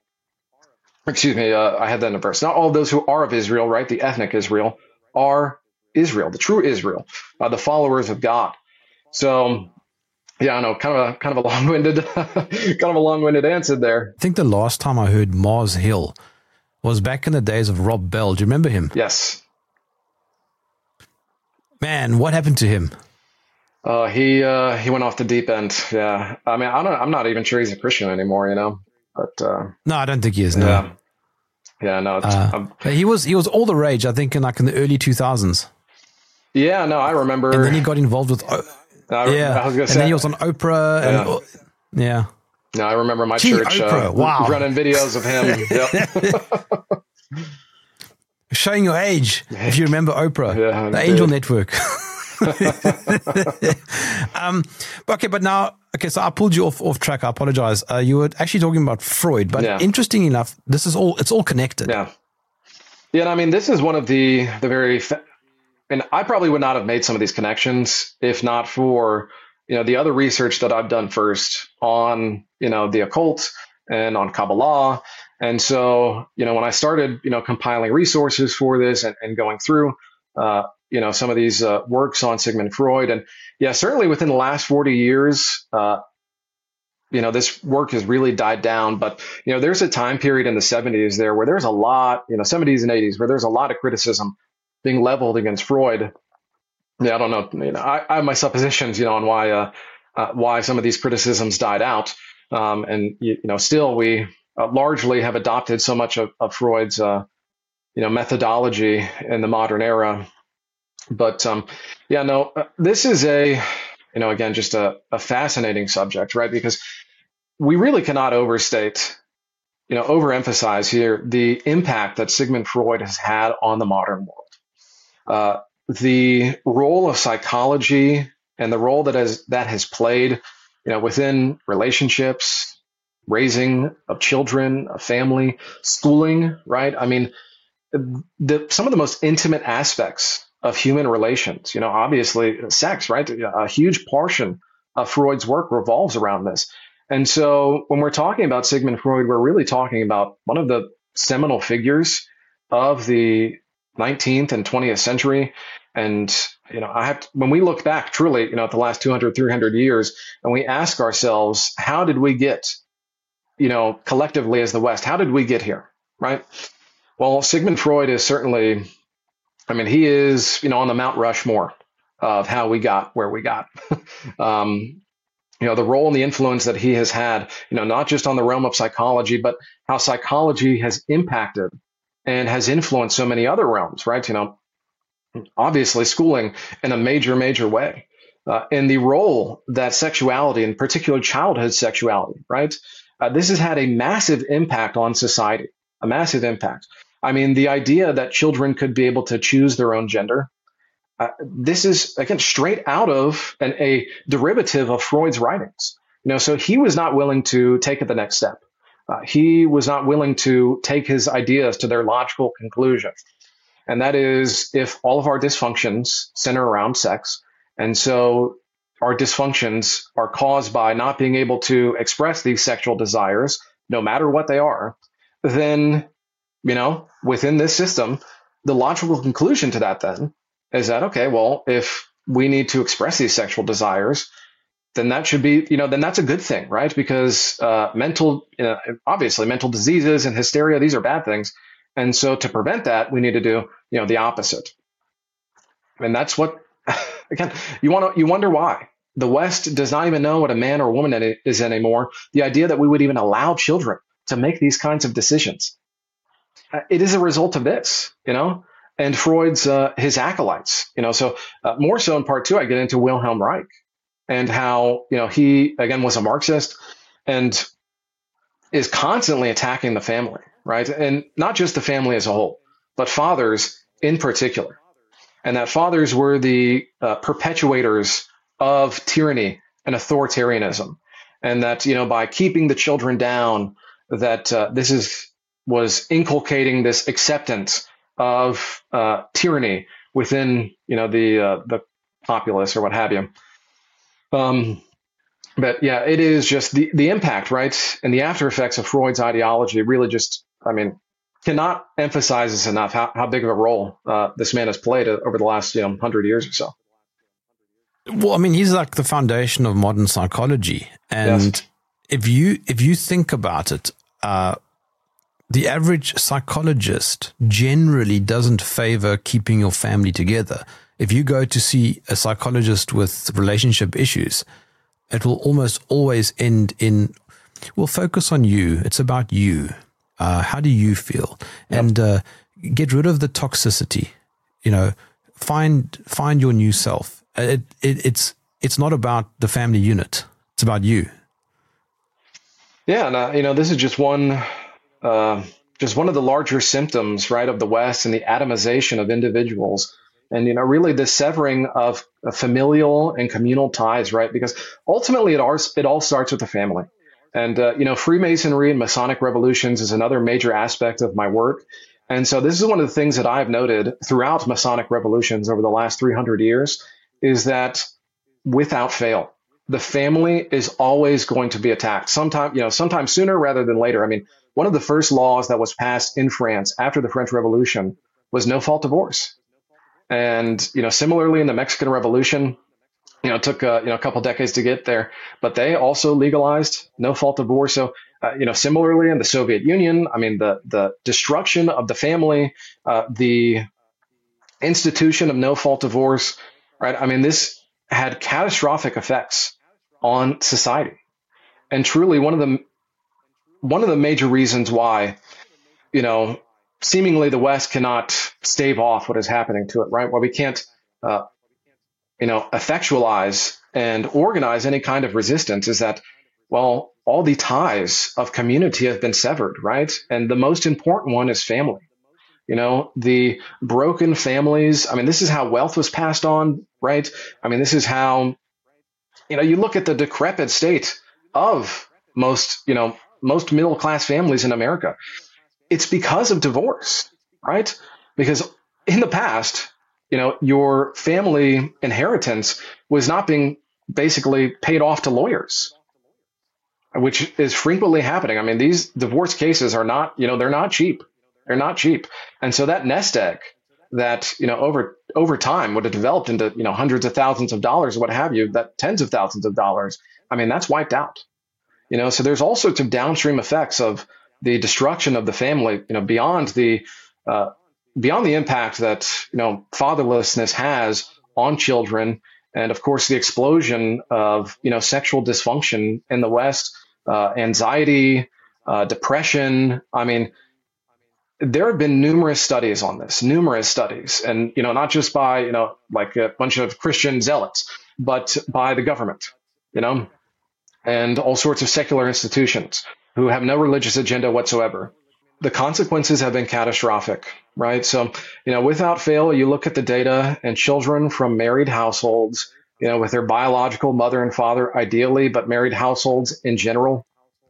Excuse me, uh, I had that in a verse. Not all of those who are of Israel, right? The ethnic Israel are Israel, the true Israel, uh, the followers of God. So, yeah, I know, kind of a kind of a long-winded, kind of a long-winded answer there. I think the last time I heard Mars Hill was back in the days of Rob Bell. Do you remember him? Yes. Man, what happened to him? Uh, he uh, he went off the deep end. Yeah, I mean, I don't. I'm not even sure he's a Christian anymore. You know, but uh, no, I don't think he is. No. Yeah, yeah, no. It's, uh, um, he was he was all the rage. I think in like in the early two thousands. Yeah, no, I remember. And then he got involved with. I, yeah, I was gonna and say, then he was on Oprah. And, yeah. yeah. No, I remember my Gee, church uh, wow. running videos of him. Yep. Showing your age, if you remember Oprah, Yeah, the I Angel did. Network. um, okay, but now, okay, so I pulled you off, off track. I apologize. Uh, you were actually talking about Freud, but Yeah. interestingly enough, this is all, it's all connected. Yeah. Yeah, and I mean, this is one of the the very, fa- and I probably would not have made some of these connections if not for, you know, the other research that I've done first on, you know, the occult and on Kabbalah. And so, you know, when I started, you know, compiling resources for this and, and going through, uh, you know, some of these uh, works on Sigmund Freud, and yeah, certainly within the last forty years, uh, you know, this work has really died down. But, you know, there's a time period in the seventies there where there's a lot, you know, seventies and eighties, where there's a lot of criticism being leveled against Freud. Yeah, I don't know. You know, I, I have my suppositions, you know, on why, uh, uh, why some of these criticisms died out. Um, and, you, you know, still we uh, largely have adopted so much of, of Freud's, uh, you know, methodology in the modern era. But, um, yeah, no, uh, this is a, you know, again, just a, a fascinating subject, right? Because we really cannot overstate, you know, overemphasize here the impact that Sigmund Freud has had on the modern world. Uh, the role of psychology and the role that has that has played, you know, within relationships, raising of children, a family, schooling, right? I mean, the some of the most intimate aspects of human relations, you know, obviously sex, right? A huge portion of Freud's work revolves around this. And so when we're talking about Sigmund Freud, we're really talking about one of the seminal figures of the nineteenth and twentieth century. And, you know, I have to, when we look back truly, you know, at the last two hundred, three hundred years, and we ask ourselves, how did we get, you know, collectively as the West, how did we get here, right? Well, Sigmund Freud is certainly, I mean, he is, you know, on the Mount Rushmore of how we got where we got. um, you know, the role and the influence that he has had, you know, not just on the realm of psychology, but how psychology has impacted and has influenced so many other realms, right? You know, obviously schooling in a major, major way. Uh, and the role that sexuality, in particular childhood sexuality, right? Uh, this has had a massive impact on society, a massive impact. I mean, the idea that children could be able to choose their own gender, uh, this is, again, straight out of an, a derivative of Freud's writings. You know, so he was not willing to take it the next step. Uh, he was not willing to take his ideas to their logical conclusion. And that is, if all of our dysfunctions center around sex, and so our dysfunctions are caused by not being able to express these sexual desires, no matter what they are, then, you know, within this system, the logical conclusion to that then is that, okay, well, if we need to express these sexual desires, then that should be, you know, then that's a good thing, right? Because uh, mental, you know, obviously mental diseases and hysteria, these are bad things. And so to prevent that, we need to do, you know, the opposite. And that's what, again, you want to, you wonder why. The West does not even know what a man or a woman is anymore. The idea that we would even allow children to make these kinds of decisions. It is a result of this, you know, and Freud's, uh, his acolytes, you know, so uh, more so in part two, I get into Wilhelm Reich and how, you know, he, again, was a Marxist and is constantly attacking the family, right? And not just the family as a whole, but fathers in particular. And that fathers were the uh, perpetuators of tyranny and authoritarianism. And that, you know, by keeping the children down, that uh, this is was inculcating this acceptance of uh, tyranny within, you know, the uh, the populace or what have you. Um, but yeah, it is just the the impact, right, and the after effects of Freud's ideology really just, I mean, cannot emphasize this enough how, how big of a role uh, this man has played over the last, you know, hundred years or so. Well, I mean, he's like the foundation of modern psychology, and Yes. if you if you think about it, uh, the average psychologist generally doesn't favor keeping your family together. If you go to see a psychologist with relationship issues, it will almost always end in, we'll focus on you. It's about you. Uh, how do you feel? Yep. And uh, get rid of the toxicity. You know, find find your new self. It, it, it's it's not about the family unit. It's about you. Yeah, and uh, you know, this is just one, uh, just one of the larger symptoms, right, of the West and the atomization of individuals, and you know, really the severing of uh, familial and communal ties, right? Because ultimately, it all it all starts with the family, and uh, you know, Freemasonry and Masonic revolutions is another major aspect of my work, and so this is one of the things that I've noted throughout Masonic revolutions over the last three hundred years, is that without fail, the family is always going to be attacked. Sometime, you know, sometime sooner rather than later. I mean, one of the first laws that was passed in France after the French Revolution was no-fault divorce. And, you know, similarly in the Mexican Revolution, you know, it took, uh, you know, a couple decades to get there, but they also legalized no-fault divorce. So, uh, you know, similarly in the Soviet Union, I mean, the, the destruction of the family, uh, the institution of no-fault divorce, right? I mean, this had catastrophic effects on society. And truly one of the, one of the major reasons why, you know, seemingly the West cannot stave off what is happening to it, right? Why we can't, uh, you know, effectualize and organize any kind of resistance is that, well, all the ties of community have been severed, right? And the most important one is family. You know, the broken families. I mean, this is how wealth was passed on, right? I mean, this is how, you know, you look at the decrepit state of most, you know, most middle-class families in America. It's because of divorce, right? Because in the past, you know, your family inheritance was not being basically paid off to lawyers, which is frequently happening. I mean, these divorce cases are not, you know, they're not cheap. They're not cheap. And so that nest egg that, you know, over over time would have developed into, you know, hundreds of thousands of dollars, what have you, that tens of thousands of dollars, I mean, that's wiped out. You know, so there's all sorts of downstream effects of the destruction of the family, you know, beyond the uh, beyond the impact that, you know, fatherlessness has on children. And of course, the explosion of, you know, sexual dysfunction in the West, uh, anxiety, uh, depression. I mean, there have been numerous studies on this, numerous studies, and, you know, not just by, you know, like a bunch of Christian zealots, but by the government, you know, and all sorts of secular institutions who have no religious agenda whatsoever. The consequences have been catastrophic, right? So, you know, without fail, you look at the data, and children from married households, you know, with their biological mother and father, ideally, but married households in general,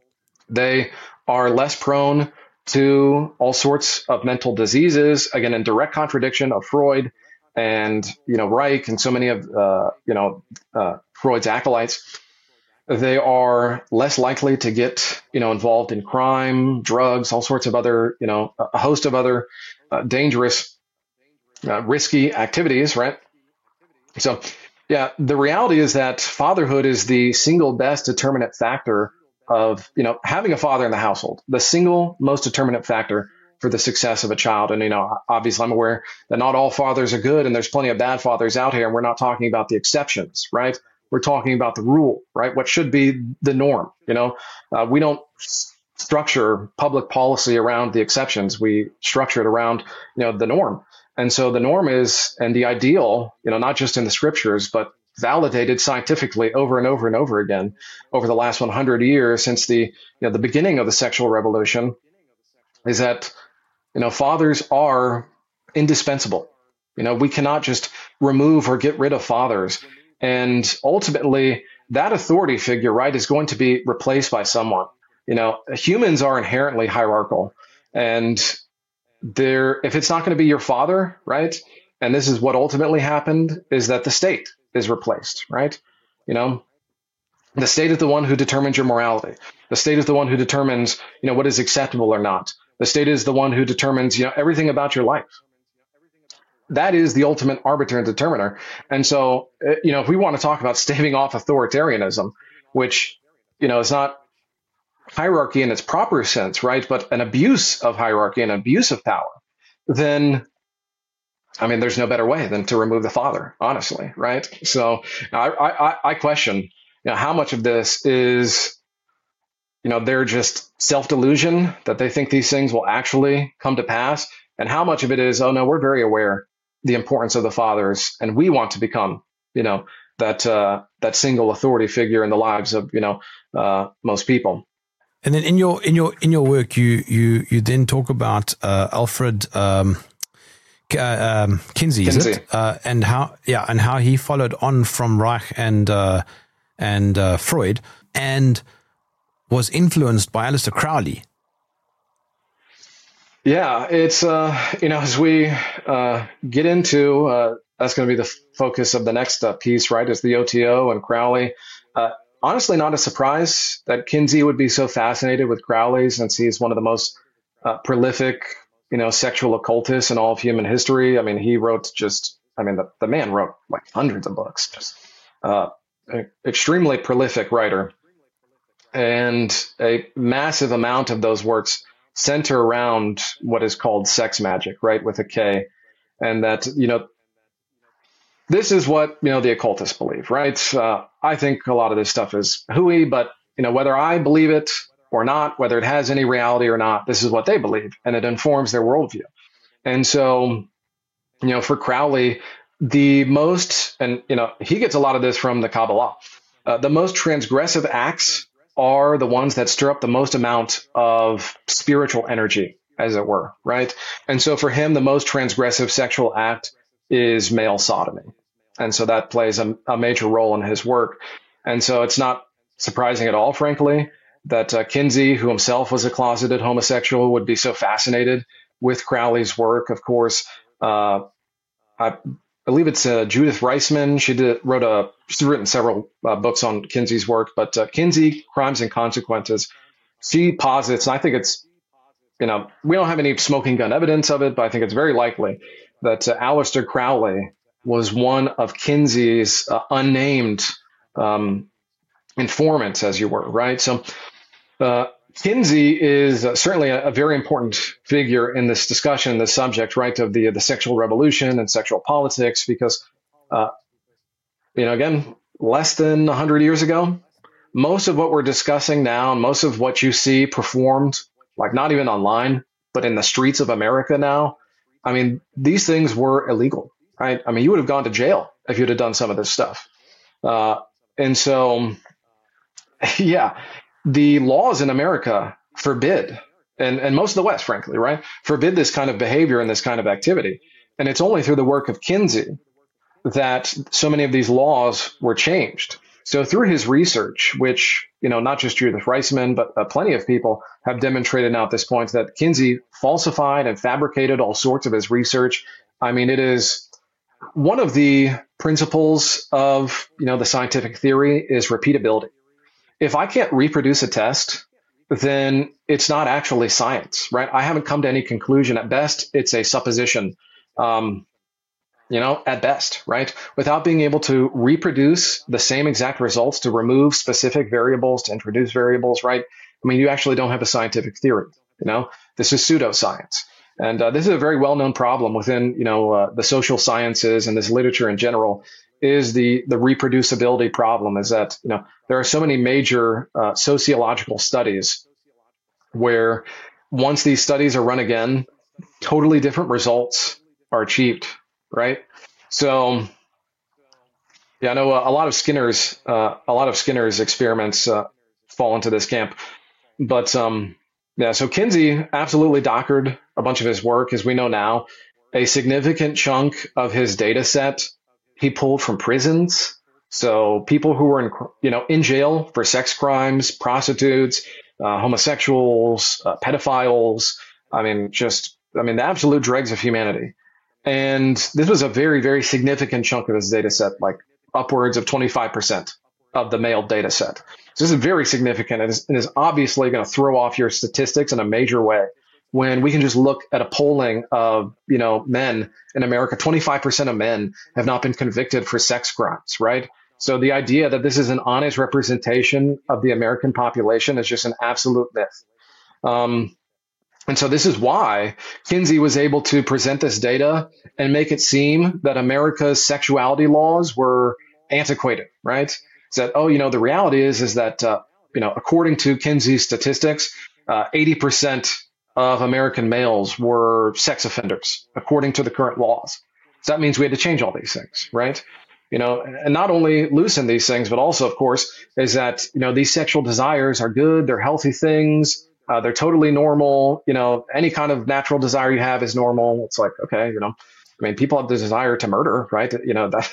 they are less prone to all sorts of mental diseases, again, in direct contradiction of Freud and, you know, Reich and so many of, uh, you know, uh, Freud's acolytes. They are less likely to get, you know, involved in crime, drugs, all sorts of other, you know, a host of other uh, dangerous, uh, risky activities, right? So, yeah, the reality is that fatherhood is the single best determinant factor of, you know, having a father in the household, the single most determinant factor for the success of a child. And, you know, obviously I'm aware that not all fathers are good, and there's plenty of bad fathers out here. And we're not talking about the exceptions, right? We're talking about the rule, right? What should be the norm. You know, uh, we don't structure public policy around the exceptions. We structure it around, you know, the norm. And so the norm is, and the ideal, you know, not just in the scriptures, but validated scientifically over and over and over again over the last one hundred years since the, you know, the beginning of the sexual revolution, is that, you know, fathers are indispensable. You know, we cannot just remove or get rid of fathers. And ultimately, that authority figure, right, is going to be replaced by someone. You know, humans are inherently hierarchical, and there, if it's not going to be your father, right, and this is what ultimately happened, is that the state is replaced, right? You know, the state is the one who determines your morality. The state is the one who determines, you know, what is acceptable or not. The state is the one who determines, you know, everything about your life. That is the ultimate arbiter and determiner. And so, you know, if we want to talk about staving off authoritarianism, which, you know, is not hierarchy in its proper sense, right, but an abuse of hierarchy and abuse of power, then, I mean, there's no better way than to remove the father, honestly, right? So I, I, I question, you know, how much of this is, you know, they're just self-delusion that they think these things will actually come to pass, and how much of it is, oh no, we're very aware the importance of the fathers, and we want to become, you know, that uh, that single authority figure in the lives of, you know, uh, most people. And then in your in your in your work, you you you then talk about uh, Alfred um, uh, um, Kinsey, Kinsey. is it? Uh, and how yeah, and how he followed on from Reich and uh, and uh, Freud, and was influenced by Aleister Crowley. Yeah, it's, uh, you know, as we uh, get into, uh, that's going to be the f- focus of the next uh, piece, right, is the O T O and Crowley. Uh, honestly, not a surprise that Kinsey would be so fascinated with Crowley, since he's one of the most uh, prolific, you know, sexual occultists in all of human history. I mean, he wrote just, I mean, the, the man wrote like hundreds of books, just uh, an extremely prolific writer. And a massive amount of those works center around what is called sex magic, right, with a K. And that, you know, this is what, you know, the occultists believe, right? Uh, I think a lot of this stuff is hooey, but, you know, whether I believe it or not, whether it has any reality or not, this is what they believe, and it informs their worldview. And so, you know, for Crowley, the most, and, you know, he gets a lot of this from the Kabbalah, uh, the most transgressive acts are the ones that stir up the most amount of spiritual energy, as it were, right? And so for him, the most transgressive sexual act is male sodomy. And so that plays a, a major role in his work. And so it's not surprising at all, frankly, that uh, Kinsey, who himself was a closeted homosexual, would be so fascinated with Crowley's work. Of course, uh, I believe it's uh, Judith Reisman. She did, wrote a, she's written several uh, books on Kinsey's work, but uh, Kinsey, Crimes and Consequences, she posits, and I think it's, you know, we don't have any smoking gun evidence of it, but I think it's very likely that uh, Aleister Crowley was one of Kinsey's uh, unnamed um, informants, as you were, right? So uh, Kinsey is uh, certainly a, a very important figure in this discussion, this subject, right, of the the sexual revolution and sexual politics, because, uh, you know, again, less than one hundred years ago, most of what we're discussing now, and most of what you see performed, like not even online, but in the streets of America now, I mean, these things were illegal, right? I mean, you would have gone to jail if you'd have done some of this stuff. Uh, and so, yeah, the laws in America forbid, and, and most of the West, frankly, right, forbid this kind of behavior and this kind of activity. And it's only through the work of Kinsey that so many of these laws were changed. So through his research, which, you know, not just Judith Reisman, but uh, plenty of people have demonstrated now at this point that Kinsey falsified and fabricated all sorts of his research. I mean, it is one of the principles of, you know, the scientific theory is repeatability. If I can't reproduce a test, then it's not actually science, right? I haven't come to any conclusion. At best, it's a supposition. Um, You know, at best, right? Without being able to reproduce the same exact results, to remove specific variables, to introduce variables, right? I mean, you actually don't have a scientific theory, you know? This is pseudoscience. And uh, this is a very well-known problem within, you know, uh, the social sciences and this literature in general, is the, the reproducibility problem, is that, you know, there are so many major uh, sociological studies where once these studies are run again, totally different results are achieved. Right. So, yeah, I know a, a lot of Skinner's, uh, a lot of Skinner's experiments uh, fall into this camp. But um, yeah, so Kinsey absolutely doctored a bunch of his work, as we know now. A significant chunk of his data set he pulled from prisons. So people who were in, you know, in jail for sex crimes, prostitutes, uh, homosexuals, uh, pedophiles. I mean, just I mean, the absolute dregs of humanity. And this was a very, very significant chunk of his data set, like upwards of twenty-five percent of the male data set. So this is very significant and is, and is obviously going to throw off your statistics in a major way. When we can just look at a polling of, you know, men in America, twenty-five percent of men have not been convicted for sex crimes, right? So the idea that this is an honest representation of the American population is just an absolute myth. Um, And so this is why Kinsey was able to present this data and make it seem that America's sexuality laws were antiquated, right? So that, oh, you know, the reality is, is that, uh, you know, according to Kinsey's statistics, uh, eighty percent of American males were sex offenders, according to the current laws. So that means we had to change all these things, right? You know, and not only loosen these things, but also, of course, is that, you know, these sexual desires are good. They're healthy things. Uh, they're totally normal. You know, any kind of natural desire you have is normal. It's like, okay, you know, I mean, people have the desire to murder, right? You know, that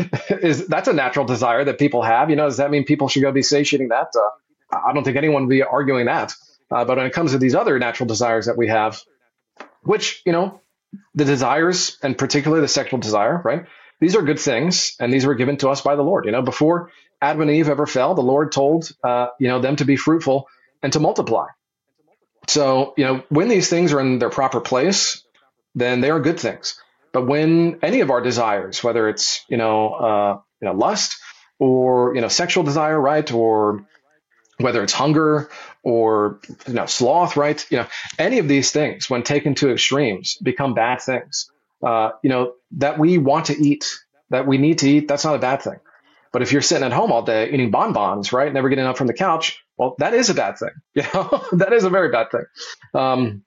is, that's a natural desire that people have. You know, does that mean people should go be satiating that? Uh, I don't think anyone would be arguing that. Uh, but when it comes to these other natural desires that we have, which, you know, the desires, and particularly the sexual desire, right? These are good things, and these were given to us by the Lord. You know, before Adam and Eve ever fell, the Lord told, uh, you know, them to be fruitful and to multiply. So, you know, when these things are in their proper place, then they are good things. But when any of our desires, whether it's, you know, uh, you know, lust or, you know, sexual desire, right, or whether it's hunger or, you know, sloth, right, you know, any of these things, when taken to extremes, become bad things. Uh, you know, that we want to eat, that we need to eat, that's not a bad thing. But if you're sitting at home all day eating bonbons, right, never getting up from the couch, well, that is a bad thing. You know, that is a very bad thing. Um,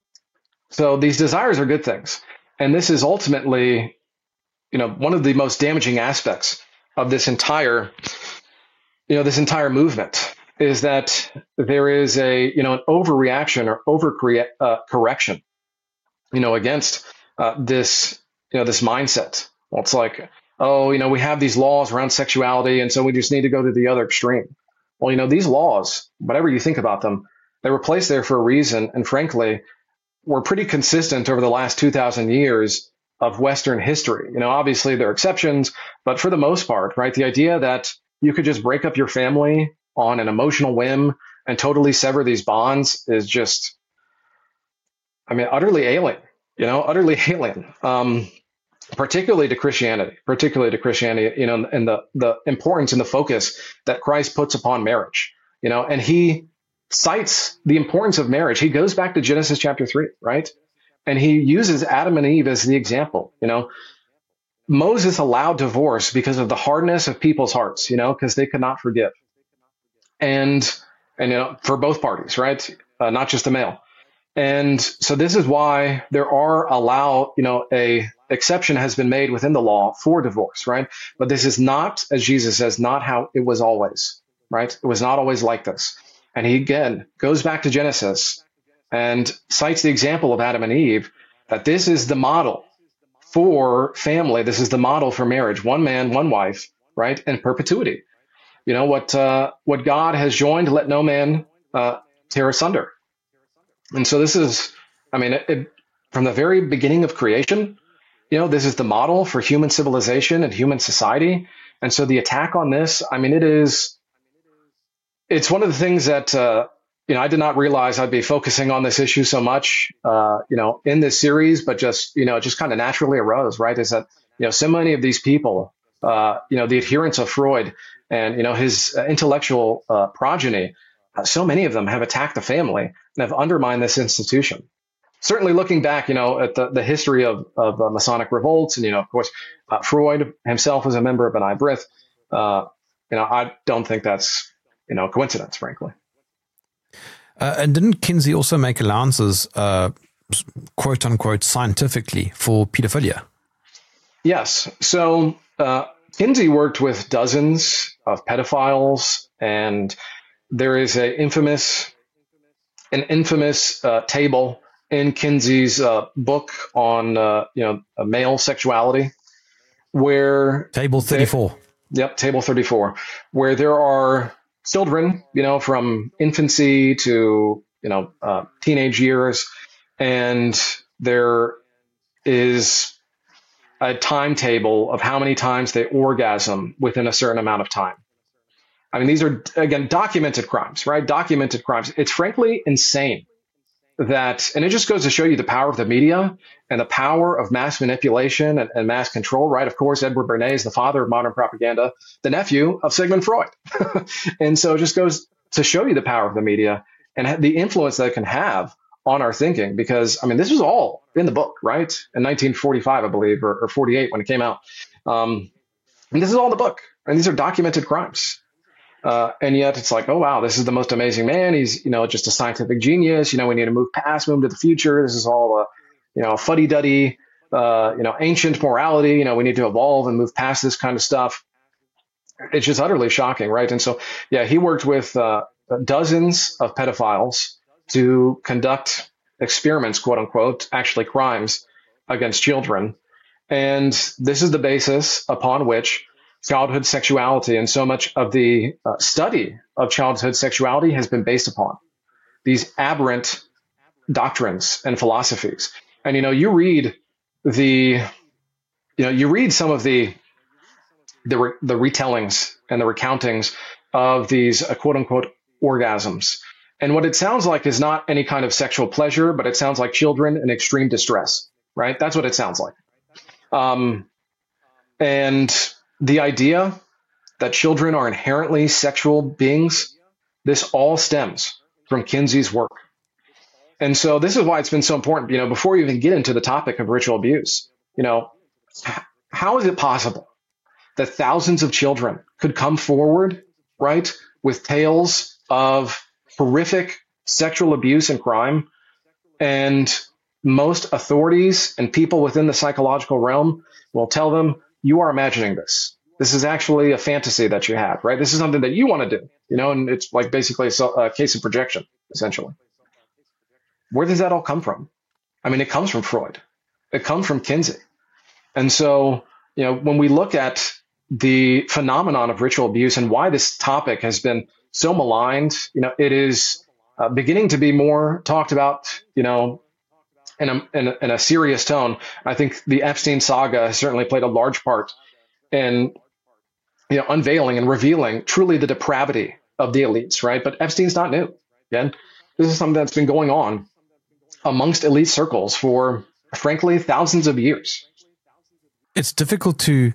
so these desires are good things. And this is ultimately, you know, one of the most damaging aspects of this entire, you know, this entire movement. is that there is a, you know, an overreaction or over uh, correction, you know, against uh, this, you know, this mindset. Well, it's like, oh, you know, we have these laws around sexuality, and so we just need to go to the other extreme. Well, you know, these laws, whatever you think about them, they were placed there for a reason. And frankly, were pretty consistent over the last two thousand years of Western history. You know, obviously there are exceptions, but for the most part, right, the idea that you could just break up your family on an emotional whim and totally sever these bonds is just, I mean, utterly alien, you know, utterly alien, um, particularly to Christianity, particularly to Christianity, you know, and the, the importance and the focus that Christ puts upon marriage, you know, and he cites the importance of marriage. He goes back to Genesis chapter three, right? And he uses Adam and Eve as the example, you know. Moses allowed divorce because of the hardness of people's hearts, you know, because they could not forgive. And, and, you know, for both parties, right? Uh, not just the male. And so this is why there are allow, you know, a exception has been made within the law for divorce, right? But this is not, as Jesus says, not how it was always, right? It was not always like this. And he, again, goes back to Genesis and cites the example of Adam and Eve, that this is the model for family. This is the model for marriage. One man, one wife, right? And perpetuity. You know, what uh, what God has joined, let no man uh, tear asunder. And so this is, I mean, it, it, from the very beginning of creation, you know, this is the model for human civilization and human society. And so the attack on this, I mean, it is, it's one of the things that, uh, you know, I did not realize I'd be focusing on this issue so much, uh, you know, in this series, but just, you know, it just kind of naturally arose, right? Is that, you know, so many of these people, uh, you know, the adherents of Freud and, you know, his uh, intellectual uh, progeny, uh, so many of them have attacked the family and have undermined this institution. Certainly looking back, you know, at the, the history of, of uh, Masonic revolts, and, you know, of course, uh, Freud himself was a member of B'nai B'rith. Uh, you know, I don't think that's, you know, a coincidence, frankly. Uh, and didn't Kinsey also make allowances, uh, quote unquote, scientifically for pedophilia? Yes. So uh, Kinsey worked with dozens of pedophiles, and there is a infamous, an infamous uh, table in Kinsey's uh, book on, uh, you know, male sexuality, where table thirty-four. They, yep, table thirty-four, where there are children, you know, from infancy to, you know, uh, teenage years. And there is a timetable of how many times they orgasm within a certain amount of time. I mean, these are, again, documented crimes, right? Documented crimes. It's frankly insane that, and it just goes to show you the power of the media and the power of mass manipulation and, and mass control, right? Of course, Edward Bernays, the father of modern propaganda, the nephew of Sigmund Freud. And so it just goes to show you the power of the media and the influence that it can have on our thinking. Because, I mean, this was all in the book, right? In nineteen forty-five, I believe, or, or forty-eight when it came out. Um, and this is all in the book. And these are documented crimes. Uh, and yet it's like, oh, wow, this is the most amazing man. He's, you know, just a scientific genius. You know, we need to move past, move to the future. This is all a, you know, fuddy-duddy, uh, you know, ancient morality. You know, we need to evolve and move past this kind of stuff. It's just utterly shocking, right? And so, yeah, he worked with uh, dozens of pedophiles to conduct experiments, quote unquote, actually crimes against children. And this is the basis upon which childhood sexuality and so much of the uh, study of childhood sexuality has been based upon these aberrant doctrines and philosophies. And, you know, you read the, you know, you read some of the, the, re- the retellings and the recountings of these uh, quote unquote orgasms. And what it sounds like is not any kind of sexual pleasure, but it sounds like children in extreme distress, right? That's what it sounds like. Um, and the idea that children are inherently sexual beings, this all stems from Kinsey's work. And so this is why it's been so important, you know, before you even get into the topic of ritual abuse, you know, how is it possible that thousands of children could come forward, right, with tales of horrific sexual abuse and crime, and most authorities and people within the psychological realm will tell them, you are imagining this. This is actually a fantasy that you have, right? This is something that you want to do, you know, and it's like basically a, a case of projection, essentially. Where does that all come from? I mean, it comes from Freud. It comes from Kinsey. And so, you know, when we look at the phenomenon of ritual abuse and why this topic has been so maligned, you know, it is uh, beginning to be more talked about, you know, in a, in a, in a serious tone. I think the Epstein saga has certainly played a large part in, you know, unveiling and revealing truly the depravity of the elites, right? But Epstein's not new. Again, this is something that's been going on amongst elite circles for, frankly, thousands of years. It's difficult to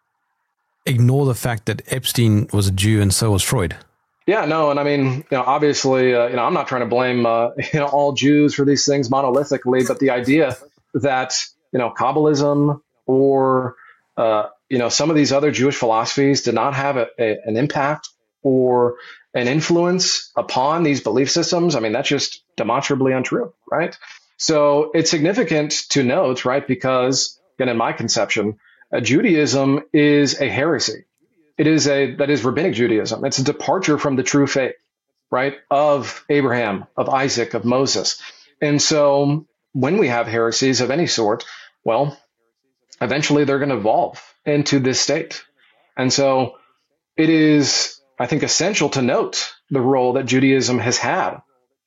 ignore the fact that Epstein was a Jew and so was Freud. Yeah, no, and I mean, you know, obviously, uh, you know, I'm not trying to blame uh, you know, all Jews for these things monolithically, but the idea that, you know, Kabbalism or uh, you know, some of these other Jewish philosophies did not have a, a, an impact or an influence upon these belief systems, I mean, that's just demonstrably untrue, right? So it's significant to note, right, because, again, in my conception, uh, Judaism is a heresy. It is a, that is rabbinic Judaism. It's a departure from the true faith, right, of Abraham, of Isaac, of Moses. And so when we have heresies of any sort, well, eventually they're going to evolve into this state. And so it is, I think, essential to note the role that Judaism has had,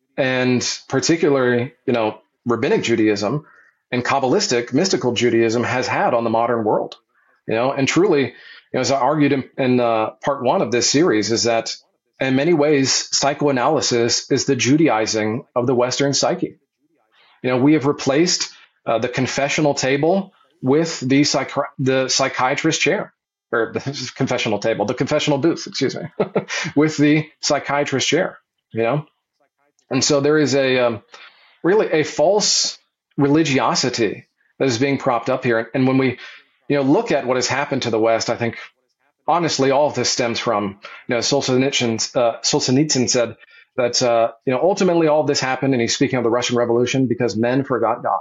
and particularly, you know, rabbinic Judaism and Kabbalistic mystical Judaism has had on the modern world. You know, and truly, you know, as I argued in, in uh, part one of this series, is that in many ways, psychoanalysis is the Judaizing of the Western psyche. You know, we have replaced uh, the confessional table with the psych- the psychiatrist chair, or the confessional table, the confessional booth, excuse me, with the psychiatrist chair, you know? And so there is a um, really a false religiosity that is being propped up here. And when we, you know, look at what has happened to the West, I think, honestly, all of this stems from, you know, Solzhenitsyn, uh, Solzhenitsyn said that, uh, you know, ultimately all of this happened, and he's speaking of the Russian Revolution, because men forgot God.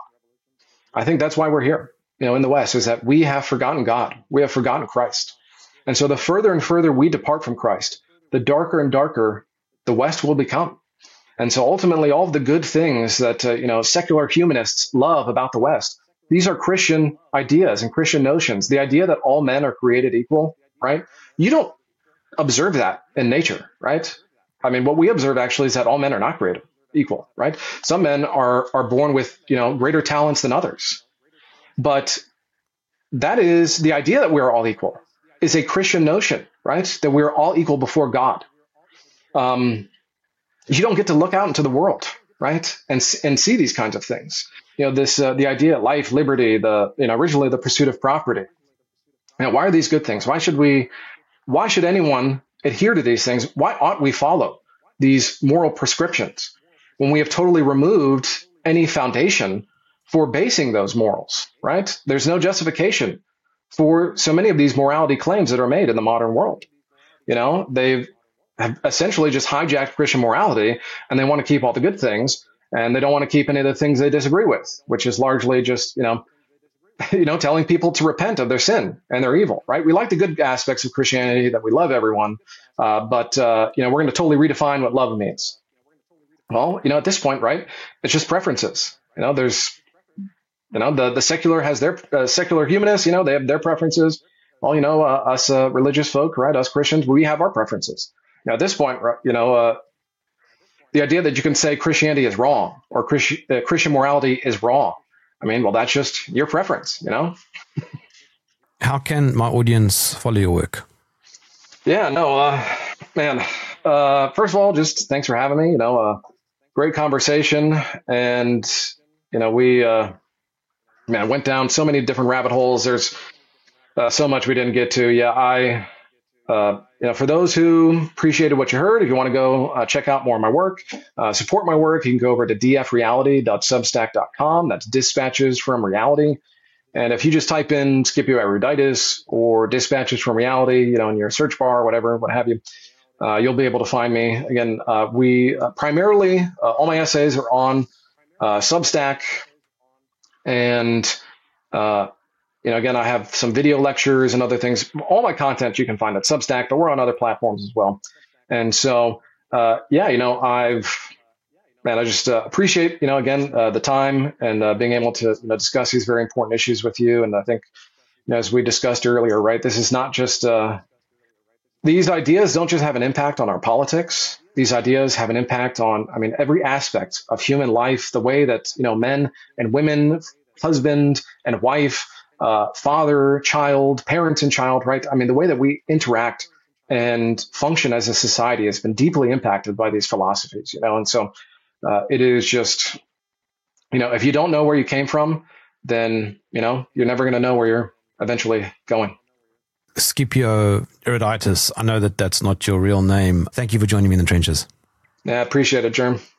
I think that's why we're here, you know, in the West, is that we have forgotten God. We have forgotten Christ. And so the further and further we depart from Christ, the darker and darker the West will become. And so ultimately all of the good things that, uh, you know, secular humanists love about the West, these are Christian ideas and Christian notions. The idea that all men are created equal, right? You don't observe that in nature, right? I mean, what we observe actually is that all men are not created equal, right? Some men are are born with, you know, greater talents than others. But that is the idea that we're all equal is a Christian notion, right? That we're all equal before God. Um, you don't get to look out into the world, right? And and see these kinds of things. You know, this uh, the idea of life, liberty, the you know originally the pursuit of property. You know, why are these good things? Why should we? Why should anyone adhere to these things? Why ought we follow these moral prescriptions when we have totally removed any foundation for basing those morals, right? There's no justification for so many of these morality claims that are made in the modern world. You know, they've have essentially just hijacked Christian morality, and they want to keep all the good things, and they don't want to keep any of the things they disagree with, which is largely just, you know, you know, telling people to repent of their sin and their evil, right? We like the good aspects of Christianity, that we love everyone, uh, but, uh, you know, we're going to totally redefine what love means. Well, you know, at this point, right, it's just preferences. You know, there's, you know, the, the secular has their, uh, secular humanists, you know, they have their preferences. Well, you know, uh, us uh, religious folk, right, us Christians, we have our preferences. Now, at this point, you know, uh, the idea that you can say Christianity is wrong or Christi- uh, Christian morality is wrong, I mean, well, that's just your preference, you know? How can my audience follow your work? Yeah, no, uh, man, uh, first of all, just thanks for having me, you know, uh, great conversation. And, you know, we, uh, man, went down so many different rabbit holes. There's uh, so much we didn't get to. Yeah, I... Uh, you know, for those who appreciated what you heard, if you want to go uh, check out more of my work, uh, support my work, you can go over to d f reality dot substack dot com. That's Dispatches from Reality. And if you just type in Scipio Eruditus or Dispatches from Reality, you know, in your search bar or whatever, what have you, uh, you'll be able to find me. Again, uh, we uh, primarily, uh, all my essays are on uh, Substack, and uh, you know, again, I have some video lectures and other things. All my content you can find at Substack, but we're on other platforms as well. And so, uh, yeah, you know, I've, man, I just uh, appreciate, you know, again, uh, the time and uh, being able to, you know, discuss these very important issues with you. And I think, you know, as we discussed earlier, right, this is not just, uh, these ideas don't just have an impact on our politics. These ideas have an impact on, I mean, every aspect of human life, the way that, you know, men and women, husband and wife, uh, father, child, parent and child, right? I mean, the way that we interact and function as a society has been deeply impacted by these philosophies, you know, and so uh, it is just, you know, if you don't know where you came from, then, you know, you're never going to know where you're eventually going. Scipio Eruditus, I know that that's not your real name. Thank you for joining me in the trenches. Yeah, appreciate it, Germ.